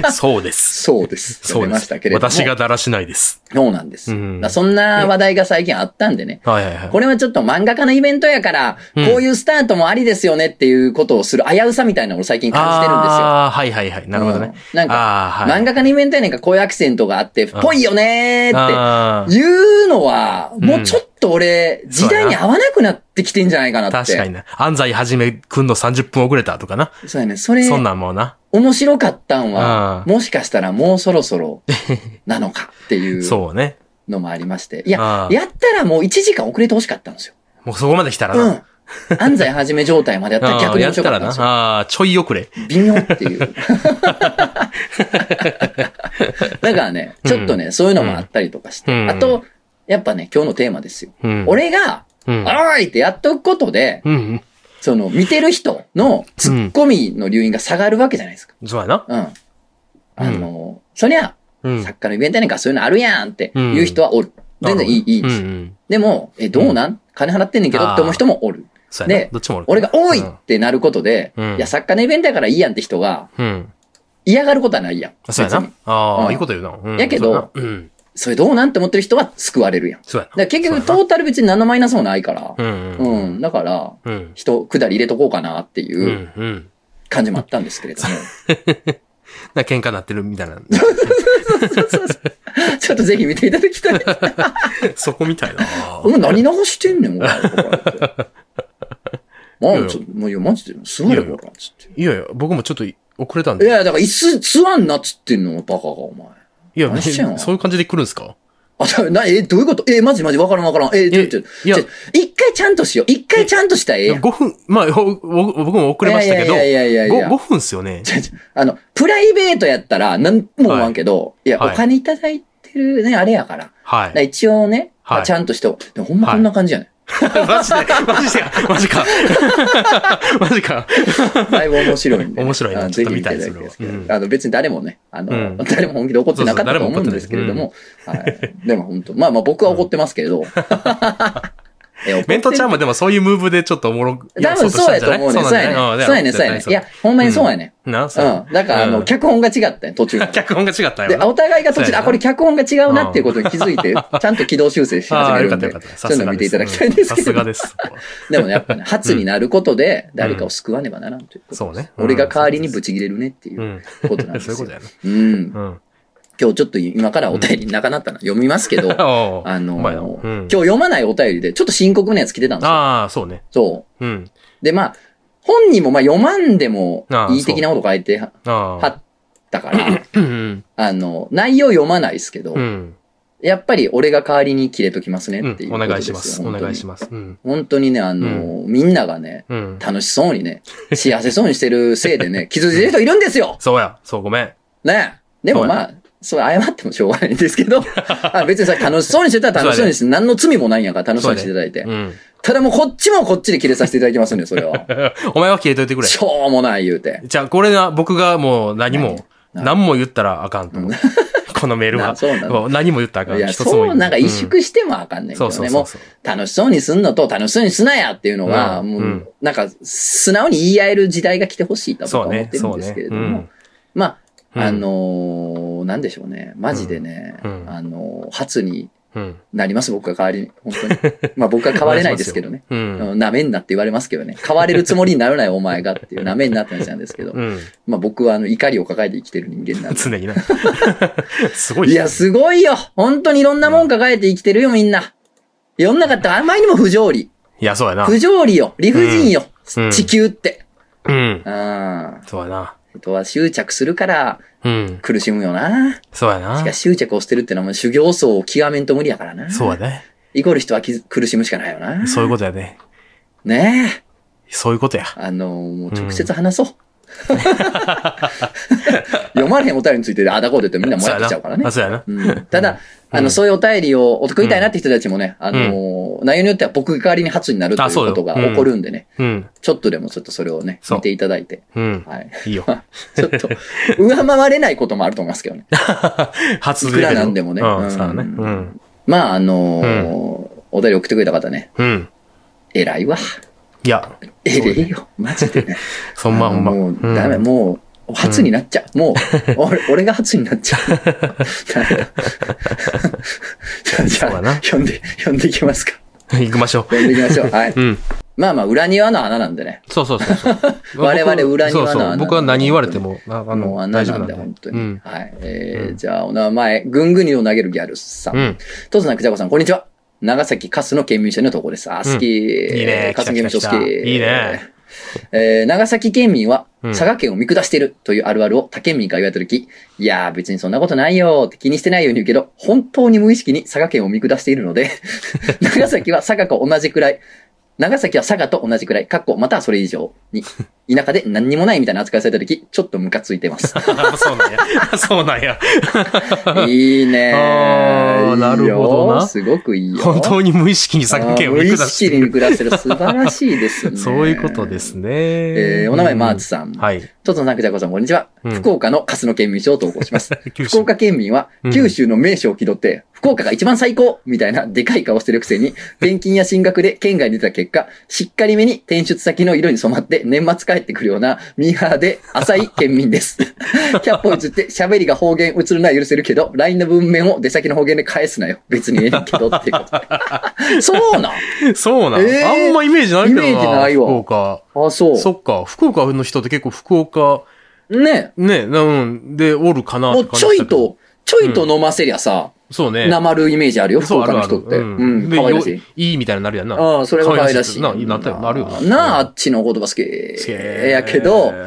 そうです。 そうです。出ましたけれども。 私がだらしないです。 そうなんです。うん、そんな話題が最近あったんでね。 はいはいはい、 これはちょっと漫画家のイベントやから、うん、こういうスタートもありですよねっていうことをする危うさみたいなのを最近感じてるんですよ。 ああ、はいはいはい。なるほどね。うん、 なんか、はい、漫画家のイベントやねんかこういうアクセントがあって、ぽいよねーっていうのは、もうちょっと俺、時代に合わなくなってきてんじゃないかなって。 確かにね。安西はじめくんのさんじゅっぷん遅れたとかな。 そうやね。それ、 そんなんもうな。 面白かったんは、もしかしたらもうそろそろなのかっていうそうね。 のもありまして。いや、やったらもういちじかん遅れてほしかったんですよ。 もうそこまで来たらな。 うん。安西はじめ状態までやったら逆に面白かったんですよ。 ああ、ちょい遅れ。 微妙っていう。だからね、ちょっとね、うん、そういうのもあったりとかして。うん、あと、やっぱね、今日のテーマですよ。うん、俺がうん、おーいってやっとくことで、うんうん、その、見てる人のツッコミの留飲が下がるわけじゃないですか。 うん、そうやな。 うん。あの、うん、そりゃ、うん、作家のイベントやねんからそういうのあるやんっていう人はおる。うん、全然いい、いいんですよ。うんうん、でも、え、どうなん、うん、金払ってんねんけどって思う人もおる。で、俺が多いってなることで、うん、いや、作家のイベントやからいいやんって人が、嫌がることはないやん。 そうやな。ああ、うん、いいこと言うな。 うん、やけど、うん、それどうなんって思ってる人は救われるやん。 そうやな。 だから結局トータル別に何のマイナスもないから、うん、うん、だから、うん、人、下り入れとこうかなっていう感じもあったんですけれども。 な喧嘩なってるみたいな。 ちょっとぜひ見ていただきたい。 そこみたいな。 お前何流してんねん、お前。マジで、もういや、マジで、座れよ、つって。 いやいや、僕もちょっと遅れたんで。 いや、だから椅子座んなっつってんの、バカが、お前。 いや、そういう感じで来るんすか？ あ、な、え、どういうこと？え、マジマジわからんわからん。え、ちょ、ちょ、いや、一回ちゃんとしよう。一回ちゃんとしたらええやん。 ごふん、まあ、僕も遅れましたけど、いやいやいやいやいやごふんっすよね。 あの、プライベートやったら何も思わんけど、いや、お金いただいてるね、あれやから。はい。一応ね、ちゃんとして、でもほんまこんな感じやねん。 マジで、マジで、マジか。マジか。 だいぶ面白いんで、ね。 面白いな。 ぜひ見ていただきたいですけど、うん、あの別に誰もね、あの、うん、誰も本気で怒ってなかったと思うんですけれども、そうそうはい、でも本当、まあまあ僕は怒ってますけれど、うんメントちゃんもでもそういうムーブでちょっとおもろく。 多分そうやと思うね。そうやね。そうやね、そうやね。いや、ほんまにそうやね。 な、そう。 うん。だから、あの、脚本が違ったね、途中。 脚本が違ったよ。 で、お互いが途中で、あ、これ脚本が違うなっていうことに気づいて、ちゃんと軌道修正し始めるんで、そういうのを見ていただきたいんですけど。さすがです。でもね、やっぱね、初になることで、誰かを救わねばならんということ。そうね。俺が代わりにブチ切れるねっていうことなんですよ。そういうことやな。うん。今日ちょっと今からお便りなかなったな。読みますけど、あの、うん、今日読まないお便りでちょっと深刻なやつ来てたんですよ。 ああ、そうね。 そう。うん。で、まあ、本人もまあ読まんでもいい的なこと書いてはったから、あの、内容読まないですけど、うん、やっぱり俺が代わりに切れときますねっていうことですよ、うん。お願いします。 お願いします。うん、 本当にね、あの、うん、みんながね、うん、楽しそうにね、幸せそうにしてるせいでね、傷ついてる人いるんですよそうや。そう、ごめん。 ね。でもまあ、それ謝ってもしょうがないんですけど、あ別にさ、楽しそうにしてたら楽しそうにして、何の罪もないんやから楽しそうにしていただいて。うん、ただもうこっちもこっちで切れさせていただきますんで、それは。 お前は切れといてくれ。 しょうもない言うて。 じゃあ、これが僕がもう何も、何も言ったらあかんと思う。このメールは。そうなん何も言ったらあかん。 いや、そう、なんか萎縮してもあかんねんけどね。もう、楽しそうにすんのと楽しそうにすなやっていうのが、もう、なんか、素直に言い合える時代が来てほしいと僕は思ってるんですけれども。まあ、あのー、なんでしょうね。マジでね、うん、あのー、初になります、僕が代わりに。本当に。まあ僕は変われないですけどね。うん、なめんなって言われますけどね。変われるつもりにならないお前がっていう、なめんなって話なんですけど。うん、まあ僕はあの怒りを抱えて生きてる人間なんで。 常にな。すごい。 いや、すごいよ。本当にいろんなもん抱えて生きてるよ、みんな。世の中ってあまりにも不条理。 いや、そうやな。 不条理よ。理不尽よ。うん、地球って。 うん。うん。そうやな。 人は執着するから、苦しむよな、うん。 そうやな。 しかし執着を捨てるってのはもう修行僧を極めんと無理やからな。 そうやね。 イコール人は苦しむしかないよな。 そういうことやね。 ねえ。 そういうことや。 あの、もう直接話そう。うん、読まれへんお便りについてあだこうで言ってみんなもやってきちゃうからね。 そうやな。 うん、ただ、あの、そういうお便りをお得意たいなって人たちもね、あの、内容によっては僕が代わりに初になるということが起こるんでね。ちょっとでもちょっとそれをね、見ていただいて。 はい。いいよ。 ちょっと、上回れないこともあると思いますけどね。 初いくらなんでもね。まあ、あの、お便り送ってくれた方ね。偉いわ。 いや。 えれえよ。マジでね。 そんまほんま。 もう、ダメ、もう、初になっちゃう。もう、俺、俺が初になっちゃう。じゃあ、読んで、読んでいきますか。 行きましょう。 読んでいきましょう。はい。まあまあ、裏庭の穴なんでね。 そうそうそう。 我々裏庭の穴。そうそう。 僕は何言われても、 あの、穴なんで、本当に。はい。えじゃあ、お名前、ぐんぐにを投げるギャルさん。とつなくじゃこさん、こんにちは。長崎カスの県民賞のとこです。あ、好き。いいね。カス県民賞好き。 いいね。 えー、長崎県民は佐賀県を見下してるというあるあるを他県民から言われたとき、いやー別にそんなことないよって気にしてないように言うけど、本当に無意識に佐賀県を見下しているので、長崎は佐賀と同じくらい長崎は佐賀と同じくらい、かっこまたはそれ以上に、田舎で何にもないみたいな扱いされた時、ちょっとムカついてます。 そうなんや。そうなんや。 いいねー。 なるほどな。 すごくいいよ。 本当に無意識に酒を見下してる。無意識に見下してる。素晴らしいですね。 そういうことですね。 えー、お名前マーチさん。はい。とつのさんくじゃこさん、こんにちは。うん、福岡の粕の県民賞を投稿します。福岡県民は、九州の名所を気取って、うん、福岡が一番最高みたいなでかい顔してるくせに、転勤や進学で県外に出た結果、しっかりめに転出先の色に染まって年末帰ってくるようなミーハーで浅い県民です。キャップを移って喋りが方言移るのは許せるけど、ライン の文面を出先の方言で返すなよ。別にええねんけどってことで。そうなんそうなん、えー、あんまイメージないけどな。 イメージないわ。 福岡。 あ、そう。 そっか。福岡の人って結構福岡、 ね。 ね、うん。で、おるかなって感じ。もうちょいと、ちょいと飲ませりゃさ、うん、そうね。なまるイメージあるよ、福岡の人って。うん。うん。可愛らしい。 いいみたいになるやんな。 ああ、それが可愛らしい。 な、なったよ、なるよな。 なあ、あっちの言葉好き。好き。やけど、うん。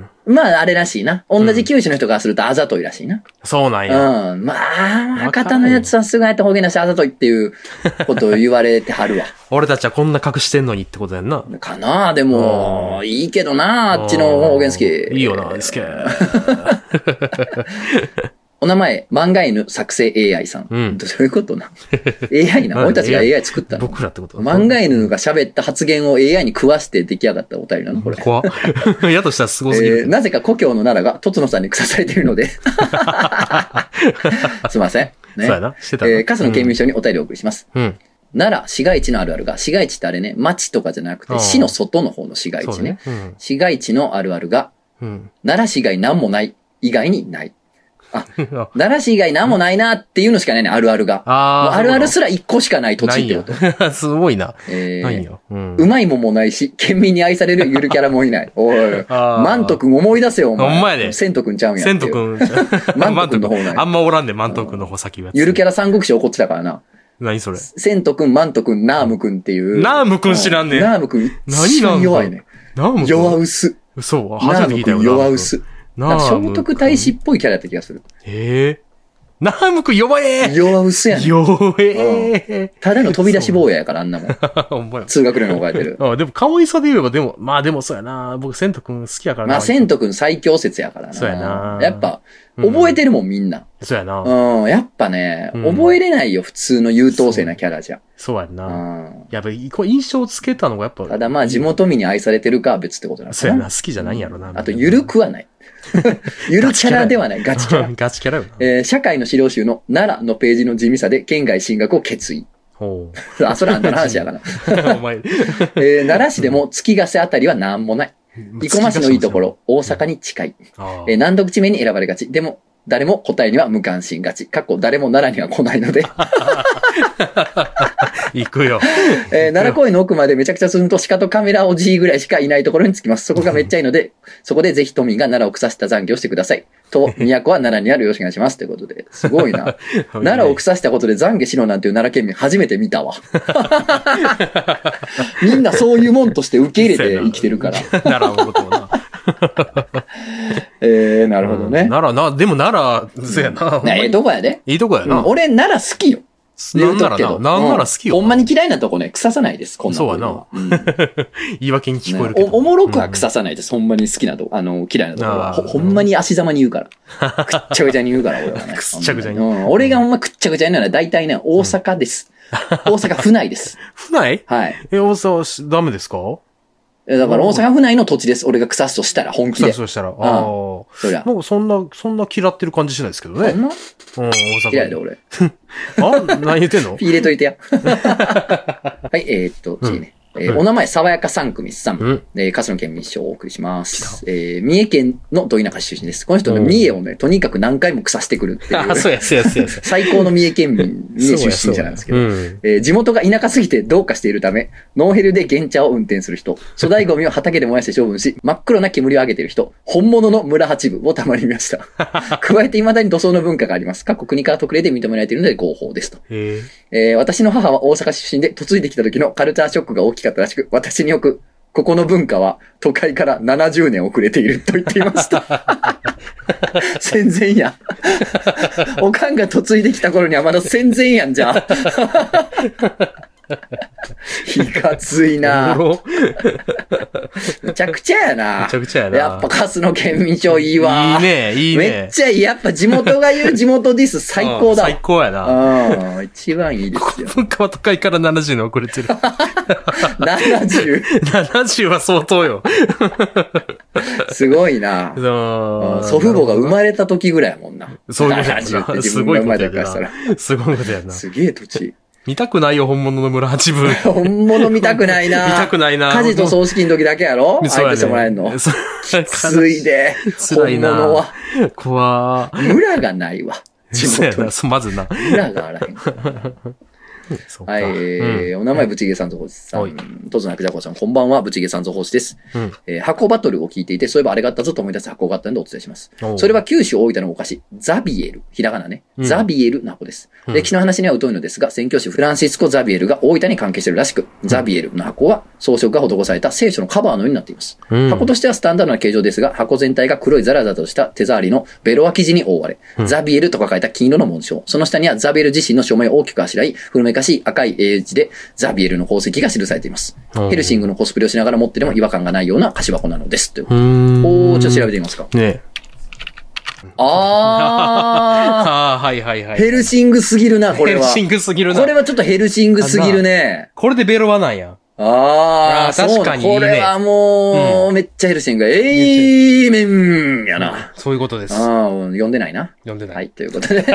まあ、あれらしいな。同じ九州の人からするとあざといらしいな。 そうなんや。 うん。まあ、博多のやつはすぐやって方言出してあざといっていうことを言われてはるわ。 俺たちはこんな隠してんのにってことやんな。 かなでも、いいけどなあっちの方言好き。いいよな、好き。 お名前、漫画犬作成 エーアイ さん。うん。どういうことな エーアイ な。俺たちが エーアイ 作ったの。 僕らってこと漫画犬が喋った発言を エーアイ に食わして出来上がったお便りなのこれ。 怖っ。やとしたらすごすぎる。 えー、なぜか故郷の奈良がとつのさんに腐されているので。すいません。ね。 そうやな。してたな。 えー、カスの県民賞にお便りをお送りします。うん。奈良、市街地のあるあるが、市街地ってあれね、町とかじゃなくて、市の外の方の市街地ね。うん、市街地のあるあるが、うん、奈良市以外なんもない以外にない。あ、奈良市以外なんもないなっていうのしかないね、あるあるが。ああ。あるあるすら一個しかない土地ってこと。 すごいな。 えー、ないよ、うん。うまいもんもないし、県民に愛されるゆるキャラもいない。おい。マント君思い出せよ、お前。 ほんまやで。 セント君ちゃうんや。 セント君。 マント君の方ない。 あんまおらんで、マント君の方先は。 ゆるキャラ三国志怒ってたからな。 何それ。 セント君、マント君、ナーム君っていう。 ナーム君知らんね。 ナーム君一番弱いね。 ナーム君弱薄。 そう、初めて聞いたよ。 弱薄。なんか聖徳太子っぽいキャラやった気がする。 へえ。ナーム君弱え弱薄やねん。 弱えただの飛び出し坊ややから、あんなもん。通学連を書いてる。 あでも、可愛さで言えば、でも、まあでもそうやな。僕、セント君好きやからな。 まあ、セント君最強説やからな。 そうやな。 やっぱ、覚えてるもん、みんな。 そうやな。 うん。やっぱね、覚えれないよ、普通の優等生なキャラじゃ。 そうやな。やっぱ、こう印象つけたのがやっぱ。 ただまあ、地元民に愛されてるかは別ってことなんですね。そうやな。好きじゃないんやろな。 あと、ゆるくはない。ゆるキャラではない、ガチキャラ。 ガチキャラよな。 えー、社会の資料集の奈良のページの地味さで県外進学を決意。ほう。あ、それあんたの話やから。お前。えー、奈良市でも月ヶ瀬あたりはなんもない。生駒市のいいところ、大阪に近い。えー、難読地名に選ばれがち。でも、誰も答えには無関心がち。かっこ誰も奈良には来ないので。 行くよ。 えー、奈良公園の奥までめちゃくちゃ進むと鹿とカメラおじいぐらいしかいないところに着きます。そこがめっちゃいいので、そこでぜひ都民が奈良を腐した残業をしてください。と、都は奈良にあるよろしくお願いします。ということで、すごいな。奈良を腐したことで懺悔しろなんていう奈良県民初めて見たわ。みんなそういうもんとして受け入れて生きてるから。 奈良のこともな。 えー、なるほどね。 奈良な、でも奈良、そうやな。 ええとこやで。 いいとこやな。 俺奈良好きよ。 なんならな、なんなら好きよ。 ほんまに嫌いなとこね、腐さないです、こんなそうやな。言い訳に聞こえるけど。 おもろくは腐さないです、ほんまに好きなとこ、あの、嫌いなとこは。ほんまに足ざまに言うから。くっちゃくちゃに言うから、俺はね。くっちゃくちゃに。俺がほんまくっちゃくちゃになら大体ね、大阪です。大阪府内です。 府内はい。 え、大阪、ダメですか？ だから大阪府内の土地です。俺が腐すとしたら、本気で。 腐すとしたら。ああ。そりゃ。なんかそんな、そんな嫌ってる感じしないですけどね。そんな？うん、大阪。 嫌いで俺。 あ、何言ってんの？ 入れといてや。はい、えー、っと、次ね。えー、お名前、爽やか三組さん。うん、えー、勝野県民賞をお送りします。えー、三重県のど田舎出身です。この人の三重をね、とにかく何回も腐してくるっていう。 あ、そうや、そうや、そうや。 最高の三重県民、三重出身者なんですけど、うん、えー、地元が田舎すぎてどうかしているため、ノーヘルで原茶を運転する人、粗大ゴミを畑で燃やして処分し、真っ黒な煙を上げている人、本物の村八部をたまりました。加えて未だに土葬の文化があります。各国から特例で認められているので合法ですと。えー、私の母は大阪出身で嫁いできた時のカルチャーショックが大きかったらしく、私によく、ここの文化は都会からななじゅうねん遅れていると言っていました。戦前や。おかんが嫁いできた頃にはまだ戦前やんじゃあ。 気がついな。むちゃくちゃやな。 めちゃくちゃやな。 やっぱカスの県民賞いいわ。 いいね、いいね。 めっちゃいい。やっぱ地元が言う地元ディス最高だ。 最高やな。 うん。一番いいですよ。 文化は都会からななじゅうに遅れてる。 ななじゅう? ななじゅうは相当よ。 すごいな。祖父母が生まれた時ぐらいやもんな。 そういうことやな。すごいことやな。すごいことやな。 すげえ土地。 見たくないよ、本物の村八分。 本物見たくないな。 見たくないな。 家事と葬式の時だけやろ相手してもらえんの。きついで。本物は。 怖ー。村がないわ。 地元に。まずな。 村があらへん。はい、えー、お名前、ぶちげさんと星さん。とずなくじゃこさん、こんばんは、ぶちげさんと星です。うん、えー、箱バトルを聞いていて、そういえばあれがあったぞと思い出す箱があったのでお伝えします。それは九州大分のお菓子、ザビエル。ひらがなね。うん、ザビエルな箱です。うん、歴史の話には疎いのですが、宣教師フランシスコ・ザビエルが大分に関係しているらしく、うん、ザビエルの箱は装飾が施された聖書のカバーのようになっています。うん、箱としてはスタンダードな形状ですが、箱全体が黒いザラザラとした手触りのベロア生地に覆われ、うん、ザビエルと書かれた金色の紋章。その下にはザビエル自身の署名を大きくあしらい、古めかしい赤い英字でザビエルの宝石が記されています。ヘルシングのコスプレをしながら持ってでも違和感がないような菓子箱なのです。という。おー、ちょっと調べてみますか。 ねあー。 はいはいはい。 ヘルシングすぎるな、これは。 ヘルシングすぎるな。 これはちょっとヘルシングすぎるね。 これでベロはなんや。 ああ、確かにいい、ね。これはもう、うん、めっちゃヘルシング。えいめんやな。 そういうことです。 ああ、読んでないな。 読んでない。 はい、ということで。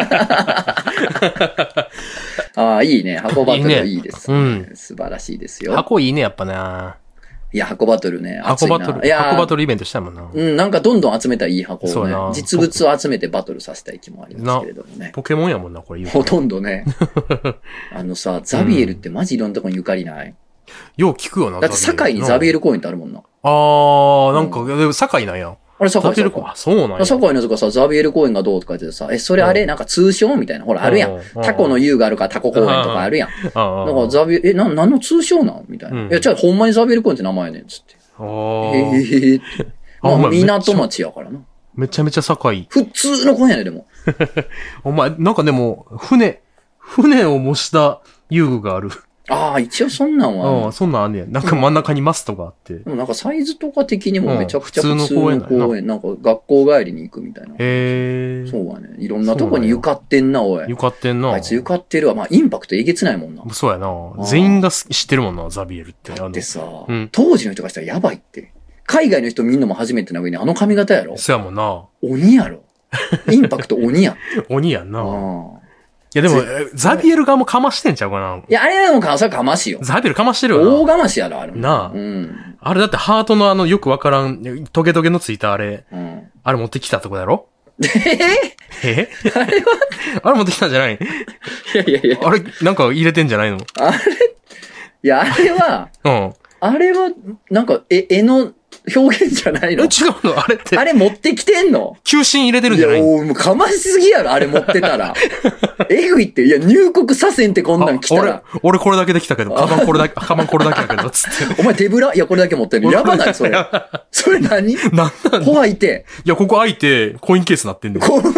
ああ、いいね。箱バトルいいですね。いいね、うん、素晴らしいですよ。 箱いいね、やっぱな。 いや、箱バトルね。 箱バトル。いや、箱バトルイベントしたもんな。 うん、なんかどんどん集めたらいい箱をね。実物を集めてバトルさせたい気もありますけれどもね。 ポケモンやもんな、これ。 ほとんどね。あのさ、ザビエルってマジいろんなとこにゆかりない、うん、 よう聞くよな。 だって堺にザビエル公園ってあるもんな。 あー、なんか、でも堺なんや。 あれ、堺のあ、そうなんや。 堺のとかさ、ザビエル公園がどうとか言ってさ、え、それあれ、なんか通称みたいな。ほら、あるやん。タコの湯があるからタコ公園とかあるやん。だからザビエル、え、な、なんの通称なんみたいな。いや、じゃあほんまにザビエル公園って名前ねん、つって。 あええ。まあ、港町やからな。 めちゃめちゃ堺。 普通の公園やね、でも。 お前、なんかでも、船、船を模した遊具がある。 ああ、一応そんなんは。 ああ、そんなんあんねん。なんか真ん中にマストがあって。 でもなんかサイズとか的にもめちゃくちゃ普通の公園。公園なんか学校帰りに行くみたいな。 へえ。 そうはね。いろんなとこにゆかってんな、おい。 ゆかってんな。 あいつゆかってるわ。まあ、インパクトえげつないもんな。 そうやな。全員が知ってるもんな、ザビエルって。 だってさ、うん、当時の人がしたらやばいって。海外の人みんなも初めてな上にあの髪型やろ。 そうやもんな。 鬼やろ。インパクト鬼やん。 鬼やんな。いやでも、ザビエル側もかましてんちゃうかな。 いや、あれでもか、それかましよ。 ザビエルかましてるよな。 大かましやろ、あれ。 なあ。うん。あれだってハートのあの、よくわからん、トゲトゲのついたあれ、うん、あれ持ってきたとこだろええあれはあれ持ってきたんじゃないいやいやいや。 あれ、なんか入れてんじゃないのあれいや、あれは、うん。あれは、なんか、え、絵の、表現じゃないの？ 違うのあれって。 あれ持ってきてんの？ 球心入れてるんじゃないの？ いや、もうかましすぎやろ、あれ持ってたら。えぐいって、いや、入国させんってこんなん来たら。 俺、俺これだけできたけど、カバンこれだけ、カバンこれだけだけど、つって。 お前手ぶらいや、これだけ持ってる。やばないそれ。それ何？ なんなんここ開いて。 いや、ここ開いて、コインケースなってんだよ。こ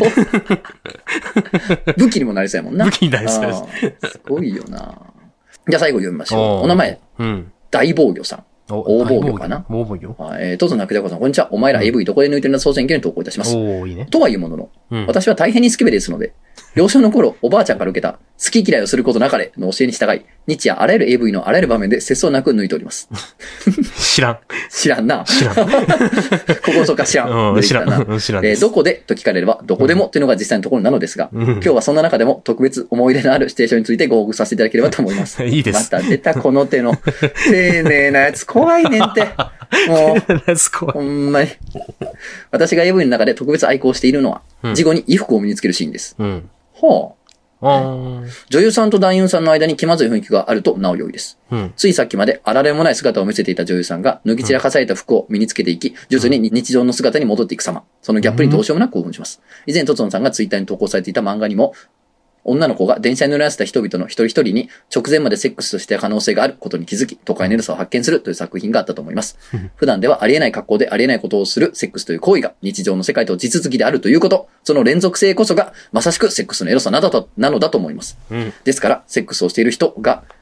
武器にもなりそうやもんな。 武器になりそうです。すごいよな。じゃあ最後読みましょう。お名前。うん。大防御さん。大防御かな大防御えー、とぞなくじゃこさん、こんにちは。お前ら エーブイ どこで抜いてるんだ総選挙に投稿いたします。 おー、いいね。 とはいうものの、うん、私は大変にスケベですので、幼少の頃、おばあちゃんから受けた、好き嫌いをすることなかれの教えに従い、日夜あらゆる エーブイ のあらゆる場面で節操なく抜いております。 知らん。 知らんな。 知らん。 ここそか知らん。 うん、知らん。うん、知らん。 えー、どこでと聞かれれば、どこでもというのが実際のところなのですが、うん、今日はそんな中でも特別思い出のあるシチュエーションについてご報告させていただければと思います。 いいです。 また出たこの手の、丁寧なやつ怖いねんって。もう、ほんまに。私が エーブイ の中で特別愛好しているのは、うん、事後に衣服を身につけるシーンです。うん、はあ。女優さんと男優さんの間に気まずい雰囲気があるとなお良いです。うん、ついさっきまであられもない姿を見せていた女優さんが脱ぎ散らかされた服を身につけていき、徐々に日常の姿に戻っていく様。そのギャップにどうしようもなく興奮します。以前トツノさんがツイッターに投稿されていた漫画にも、女の子が電車に乗らせた人々の一人一人に直前までセックスとして可能性があることに気づき、都会のエロさを発見するという作品があったと思います。普段ではありえない格好でありえないことをするセックスという行為が日常の世界と地続きであるということ、その連続性こそがまさしくセックスのエロさなどとなのだと思います。うん、ですから、セックスをしている人が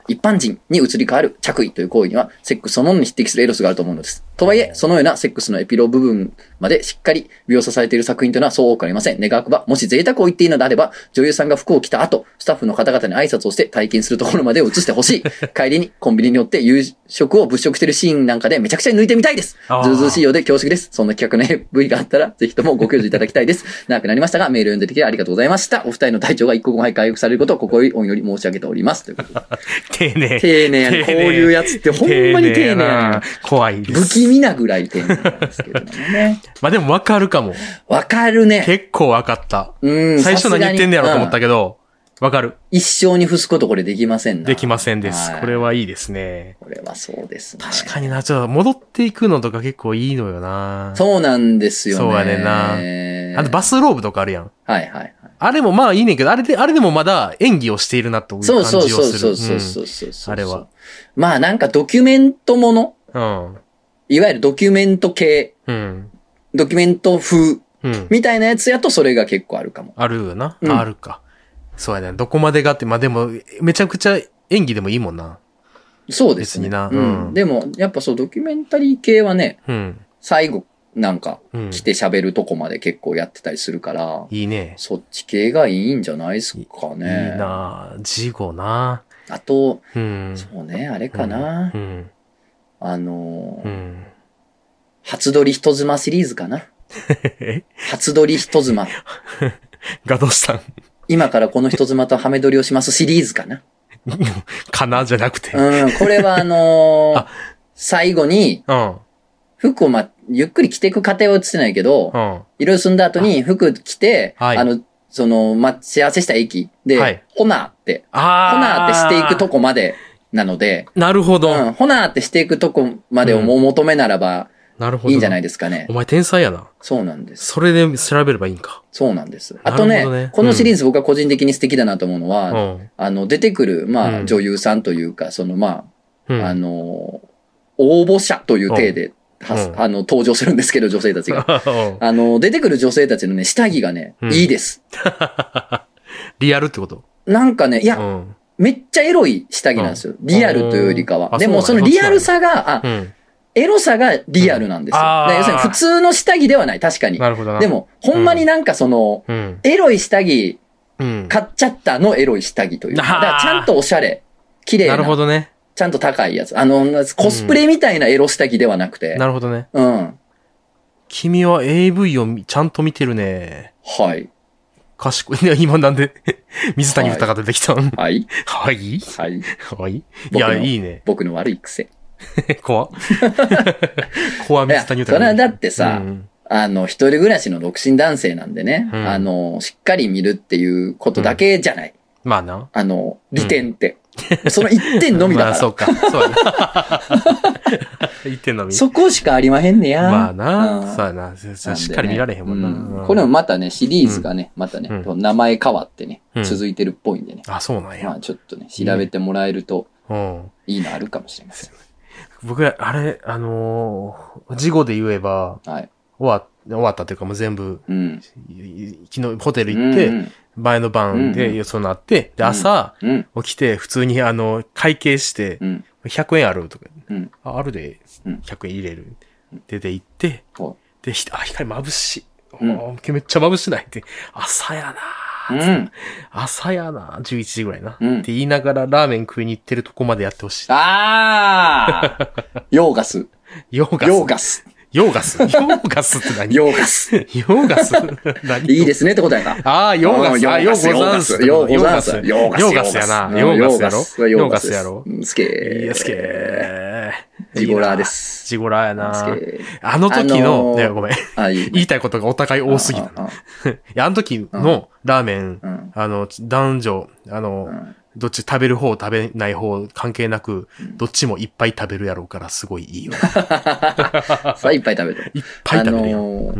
一般人に移り変わる着衣という行為には、セックスそのものに匹敵するエロスがあると思うのです。とはいえ、そのようなセックスのエピローグ部分までしっかり描写されている作品というのはそう多くありません。願わくば、もし贅沢を言っていいのであれば、女優さんが服を着た後、スタッフの方々に挨拶をして体験するところまでを映してほしい。帰りにコンビニによって夕食を物色しているシーンなんかでめちゃくちゃ抜いてみたいです。ずうずうしいようで恐縮です。そんな企画の エーブイ があったら、ぜひともご教授いただきたいです。長くなりましたが、メールを読んでいただきありがとうございました。お二人の体調が一刻も早く回復されることを心よりお祈り申し上げております。ということで丁寧。 丁寧やね。こういうやつってほんまに丁寧やね。 怖いです。 不気味なぐらい丁寧なんですけどもね。 まあでもわかるかも。 わかるね。 結構わかった。 うん。 最初何言ってんねやろと思ったけど、わかる。 一生に付すことこれできませんな。 できませんです。これはいいですね。 これはそうですね。 確かにな、ちょっと戻っていくのとか結構いいのよな。 そうなんですよね。 そうやねんな。あとバスローブとかあるやん。 はいはいはい。 あれもまあいいねんけど、あれで、あれでもまだ演技をしているなという感じをする。 そうそうそうそうそうそう、うん、 あれは。 まあなんかドキュメントもの。 うん。 いわゆるドキュメント系。 うん。 ドキュメント風。うん。みたいなやつやとそれが結構あるかも。 あるよな。うん、あるか。そうやね。どこまでがって、まあでも、めちゃくちゃ演技でもいいもんな。 そうですね。 別にな。 うん。うん、でも、やっぱそう、ドキュメンタリー系はね、 うん。 最後、なんか、来て喋るとこまで結構やってたりするから、 いいね。 そっち系がいいんじゃないですかね。 いいな事後なあと、 うん、 そうね、あれかな。 うんうん、 あのー、 うん、 初撮り人妻シリーズかな。初撮り人妻。 がどうしたん？ 今からこの人妻とハメ撮りをしますシリーズかな。 かなじゃなくて。 うん、これはあのー、あ最後に、 うん、 服をま、ゆっくり着ていく過程は映ってないけど、 うん、 いろいろ済んだ後に服着て、 はい、 あの、その、待ち合わせした駅で、はい、ホナーって、ホナーってしていくとこまでなので、 なるほど。 うん、ホナーってしていくとこまでをもう求めならば、 なるほど。 いいんじゃないですかね。 お前天才やな。 そうなんです。 それで調べればいいんか。 そうなんです。あとね、ねこのシリーズ僕は個人的に素敵だなと思うのは、うん、あの、出てくる、まあ、うん、女優さんというか、その、まあ、うん、あの、応募者という体で、うん、あの、登場するんですけど、女性たちが。あの、出てくる女性たちのね、下着がね、うん、いいです。 リアルってこと？ なんかね、いや、うん、めっちゃエロい下着なんですよ。リアルというよりかは。でも、そのリアルさが、あ、エロさがリアルなんですよ。うん、要するに普通の下着ではない、確かに。 なるほどな。 でも、ほんまになんかその、うん、エロい下着、うん、買っちゃったのエロい下着という。だからちゃんとおしゃれ、綺麗な。 なるほどね。 ちゃんと高いやつ。あの、コスプレみたいなエロ下着ではなくて。 うん、なるほどね。 うん。 君は エーブイ をちゃんと見てるね。 はい。 賢いね。今なんで、水谷豊が出てきたの？ はい。 はい。 はい。 はい。いや、いいね。 僕の悪い癖。 怖っ。怖水谷豊。 それはだってさ、うん、あの、一人暮らしの独身男性なんでね、うん、あの、しっかり見るっていうことだけじゃない。 うん、まあな。 あの、利点って。うん、その一点のみだから。まあ、 そうか。そうやな。一点のみ。 そこしかありまへんねや。 まあな。うん、そうやな。しっかり見られへんもんな。 うん、これもまたね、シリーズがね、うん、またね、うん、名前変わってね、うん、続いてるっぽいんでね。 あ、そうなんや。 まあちょっとね、調べてもらえると、いいのあるかもしれません。 僕、あれ、あのー、事後で言えば、はい、終わ、終わったというかもう全部、うん、昨日ホテル行って、うんうん、前の晩でそうなって、で、朝、うん、起きて普通にあの、会計して、うん、ひゃくえんあるとか、うん、あ、あるで、ひゃくえん入れる。出て行って、うん、で、あ、光眩しい。うん、めっちゃ眩しないって、朝やなうん、朝やなじゅういちじぐらいな、うん、って言いながらラーメン食いに行ってるとこまでやってほしい。 ああヨーガス。 ヨーガス。 ヨーガス。 ヨーガス。ヨーガスって何？ ヨーガス。 ヨーガス何？ いいですねってことやな。 ああ、ヨーガス。あ、ヨーガス。 ヨーガス。ヨーガス。 ヨーガスやな。ヨーガスやろ？ヨーガスやろ？ スケー。 いや、スケー。 ジゴラーです。 ジゴラーやな。あの時の、ね、ごめん。言いたいことがお互い多すぎた。いや、あの時のラーメン、あの、男女、あの、どっち食べる方、食べない方、関係なく、どっちもいっぱい食べるやろうから、すごいいいよ。 さあ、いっぱい食べる。 いっぱい食べるよ。 あのーうん、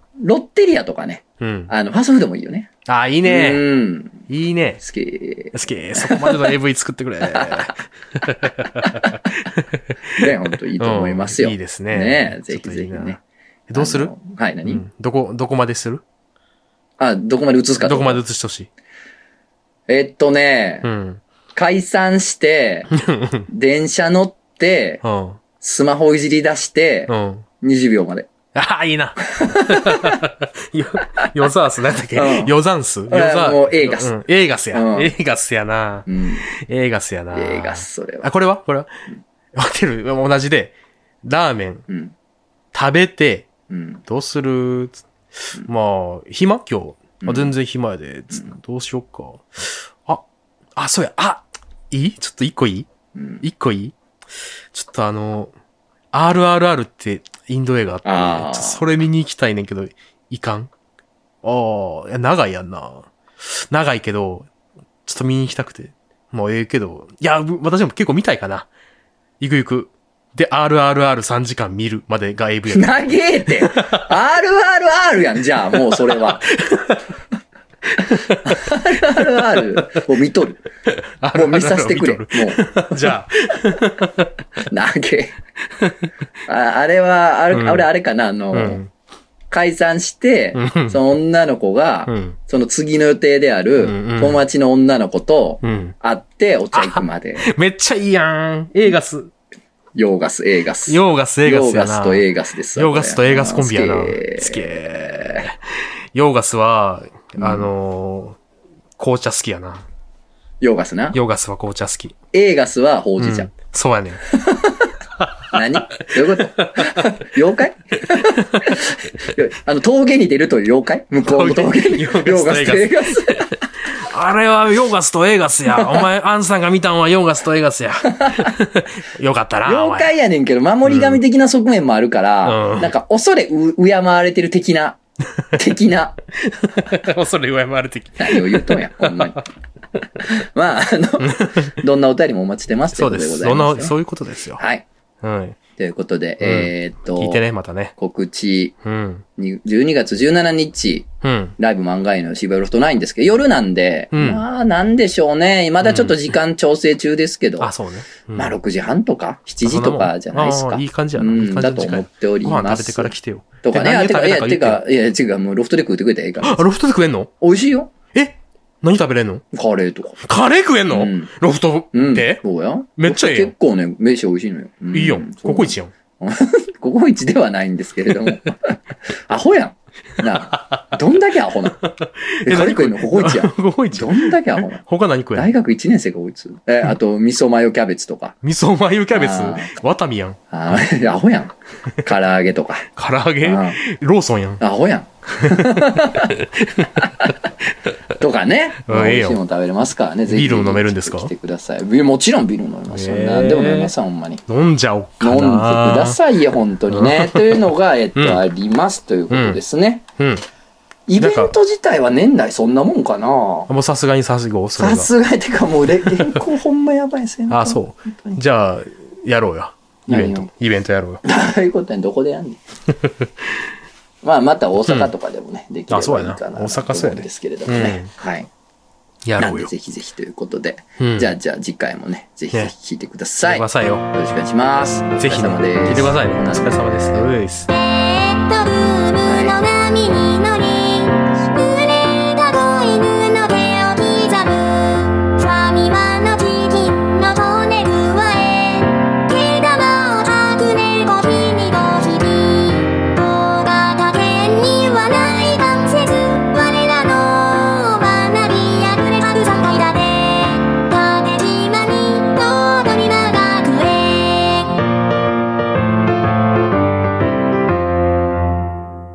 ロッテリアとかね。うん、あの、ファーストフードもいいよね。 ああ、いいね。 うん。 いいね。 好き。 好き。そこまでの エーブイ 作ってくれ。ね、 ほんといいと思いますよ。 うん、いいですね。 ねぜひぜひね。 どうする？ はい、何、うん、 どこ、どこまでする？ あ、どこまで映すかどこまで映してほしい？ えっとね、 うん。 解散して、電車乗って、うん、スマホいじり出して、うん、にじゅうびょうまで。 ああ、いいな。よ、ヨザースなんだっけ、うん、ヨザンスヨザーもうエーガス、うん。 エーガスや。うん、エーガスやな。うん、エーガスやな。 エーガス、それは。 あ、これはこれはわかってる同じで、ラーメン、うん、食べて、うん、どうする、うん、まあ、暇今日。あ、全然暇やで、うん。どうしよっか。あ、あ、そうや。あ、いいちょっと一個いい一、うん、個いいちょっとあの、アールアールアール ってインド映画あって、あそれ見に行きたいねんけど、いかんああ、いや、長いやんな。長いけど、ちょっと見に行きたくて。もうええけど、いや、私も結構見たいかな。行く行く。で、アールアールアールさん 時間見るまでが エーブイ や。 長えって !アールアールアール やん、じゃあ、もうそれは。アールアールアール を見とる。もう見させてくれ。もう。じゃあ。 長え。ああれは、あれ、うん、あれあれかな、あの、うん、解散して、うん、その女の子が、うん、その次の予定である、友達の女の子と会ってお茶行くまで。 めっちゃいいやん。エーガス。 ヨーガス、エーガス。 ヨーガス、エーガスやな。 ヨーガスとエーガスです。 ヨーガスとエーガスコンビやな。すげえ。ヨーガスは、あのー、紅茶好きやな。 ヨーガスな。 ヨーガスは紅茶好き。 エーガスはほうじ茶。うん、 そうやねん。 何どういうこと妖怪あの、峠に出るという妖怪向こうの峠に。ヨーガスとエーガス。 あれはヨーガスとエーガスや。お前、アンさんが見たんはヨーガスとエーガスや。よかったな。 妖怪やねんけど、守り神的な側面もあるから、うん、なんか恐れう、敬われてる的な。的な。 恐れ敬われてきた。何を言うとんや、ほんまに。まあ、あの、どんなお便りもお待ちしてますということでございます、ね。そうです。 そういうことですよ。 はい。はい。ということで、うん、えー、っと。 聞いてね、またね。 告知。うん。じゅうにがつじゅうしちにち。うん。ライブ漫画への渋谷ロフトナインですけど、夜なんで、うん、まあ、なんでしょうね。まだちょっと時間調整中ですけど。うん、 あ、そうね。 うん、まあ、ろくじはんとか、しちじとかじゃないですか。 いい感じやな。うん、 だと思っております。 ご飯食べてから来てよ。 とかね。あ、てか、いや、てか、いや、違う、もうロフトで食うてくれたらいいから。 あ、ロフトで食えんの美味しいよ。 え何食べれんのカレーとか。 カレー食えんの、うん、ロフトって、 うん、そうや。 めっちゃいいよ。 結構ね、飯美味しいのよ。 うん、いいよ。ココイチやん。 ココイチではないんですけれども。アホやん。なあ。どんだけアホな。え、カレー食えんのココイチやん。 ココイチどんだけアホな。 他何食えんの大学いちねん生かこいつ。え、あと、味噌マヨキャベツとか。 味噌マヨキャベツワタミやん。 あアホやん。唐揚げとか。 唐揚げローソンやん。 アホやん。とかね。美味しいもの食べれますからね。 ぜひ。ビールも飲めるんですか？ 来てください。もちろんビール飲めますよ。何でも飲めますよ、ほんまに。 飲んじゃおっかな。 飲んでくださいよ、本当にね。というのが、えっと、ありますということですね。うん。イベント自体は年内そんなもんかな。もうさすがにさすがさすがに、てかもう、原稿ほんまやばいですね。 あ、そう。じゃあ、やろうや。イベント。イベントやろうよ。 どういうことやん、どこでやんねん。まあ、また大阪とかでもね、うん、できればいいかなと思うんですけれどもね。うん、はい。 やろうよ。 なんでぜひぜひということで、うん、じゃあ、じゃあ次回もね、ぜひぜひ聞いてください。 ね、くださいよ。 よろしくお願いします。 ぜひ、ね、聞いてくださいね。お疲れ様です。お疲れ様です。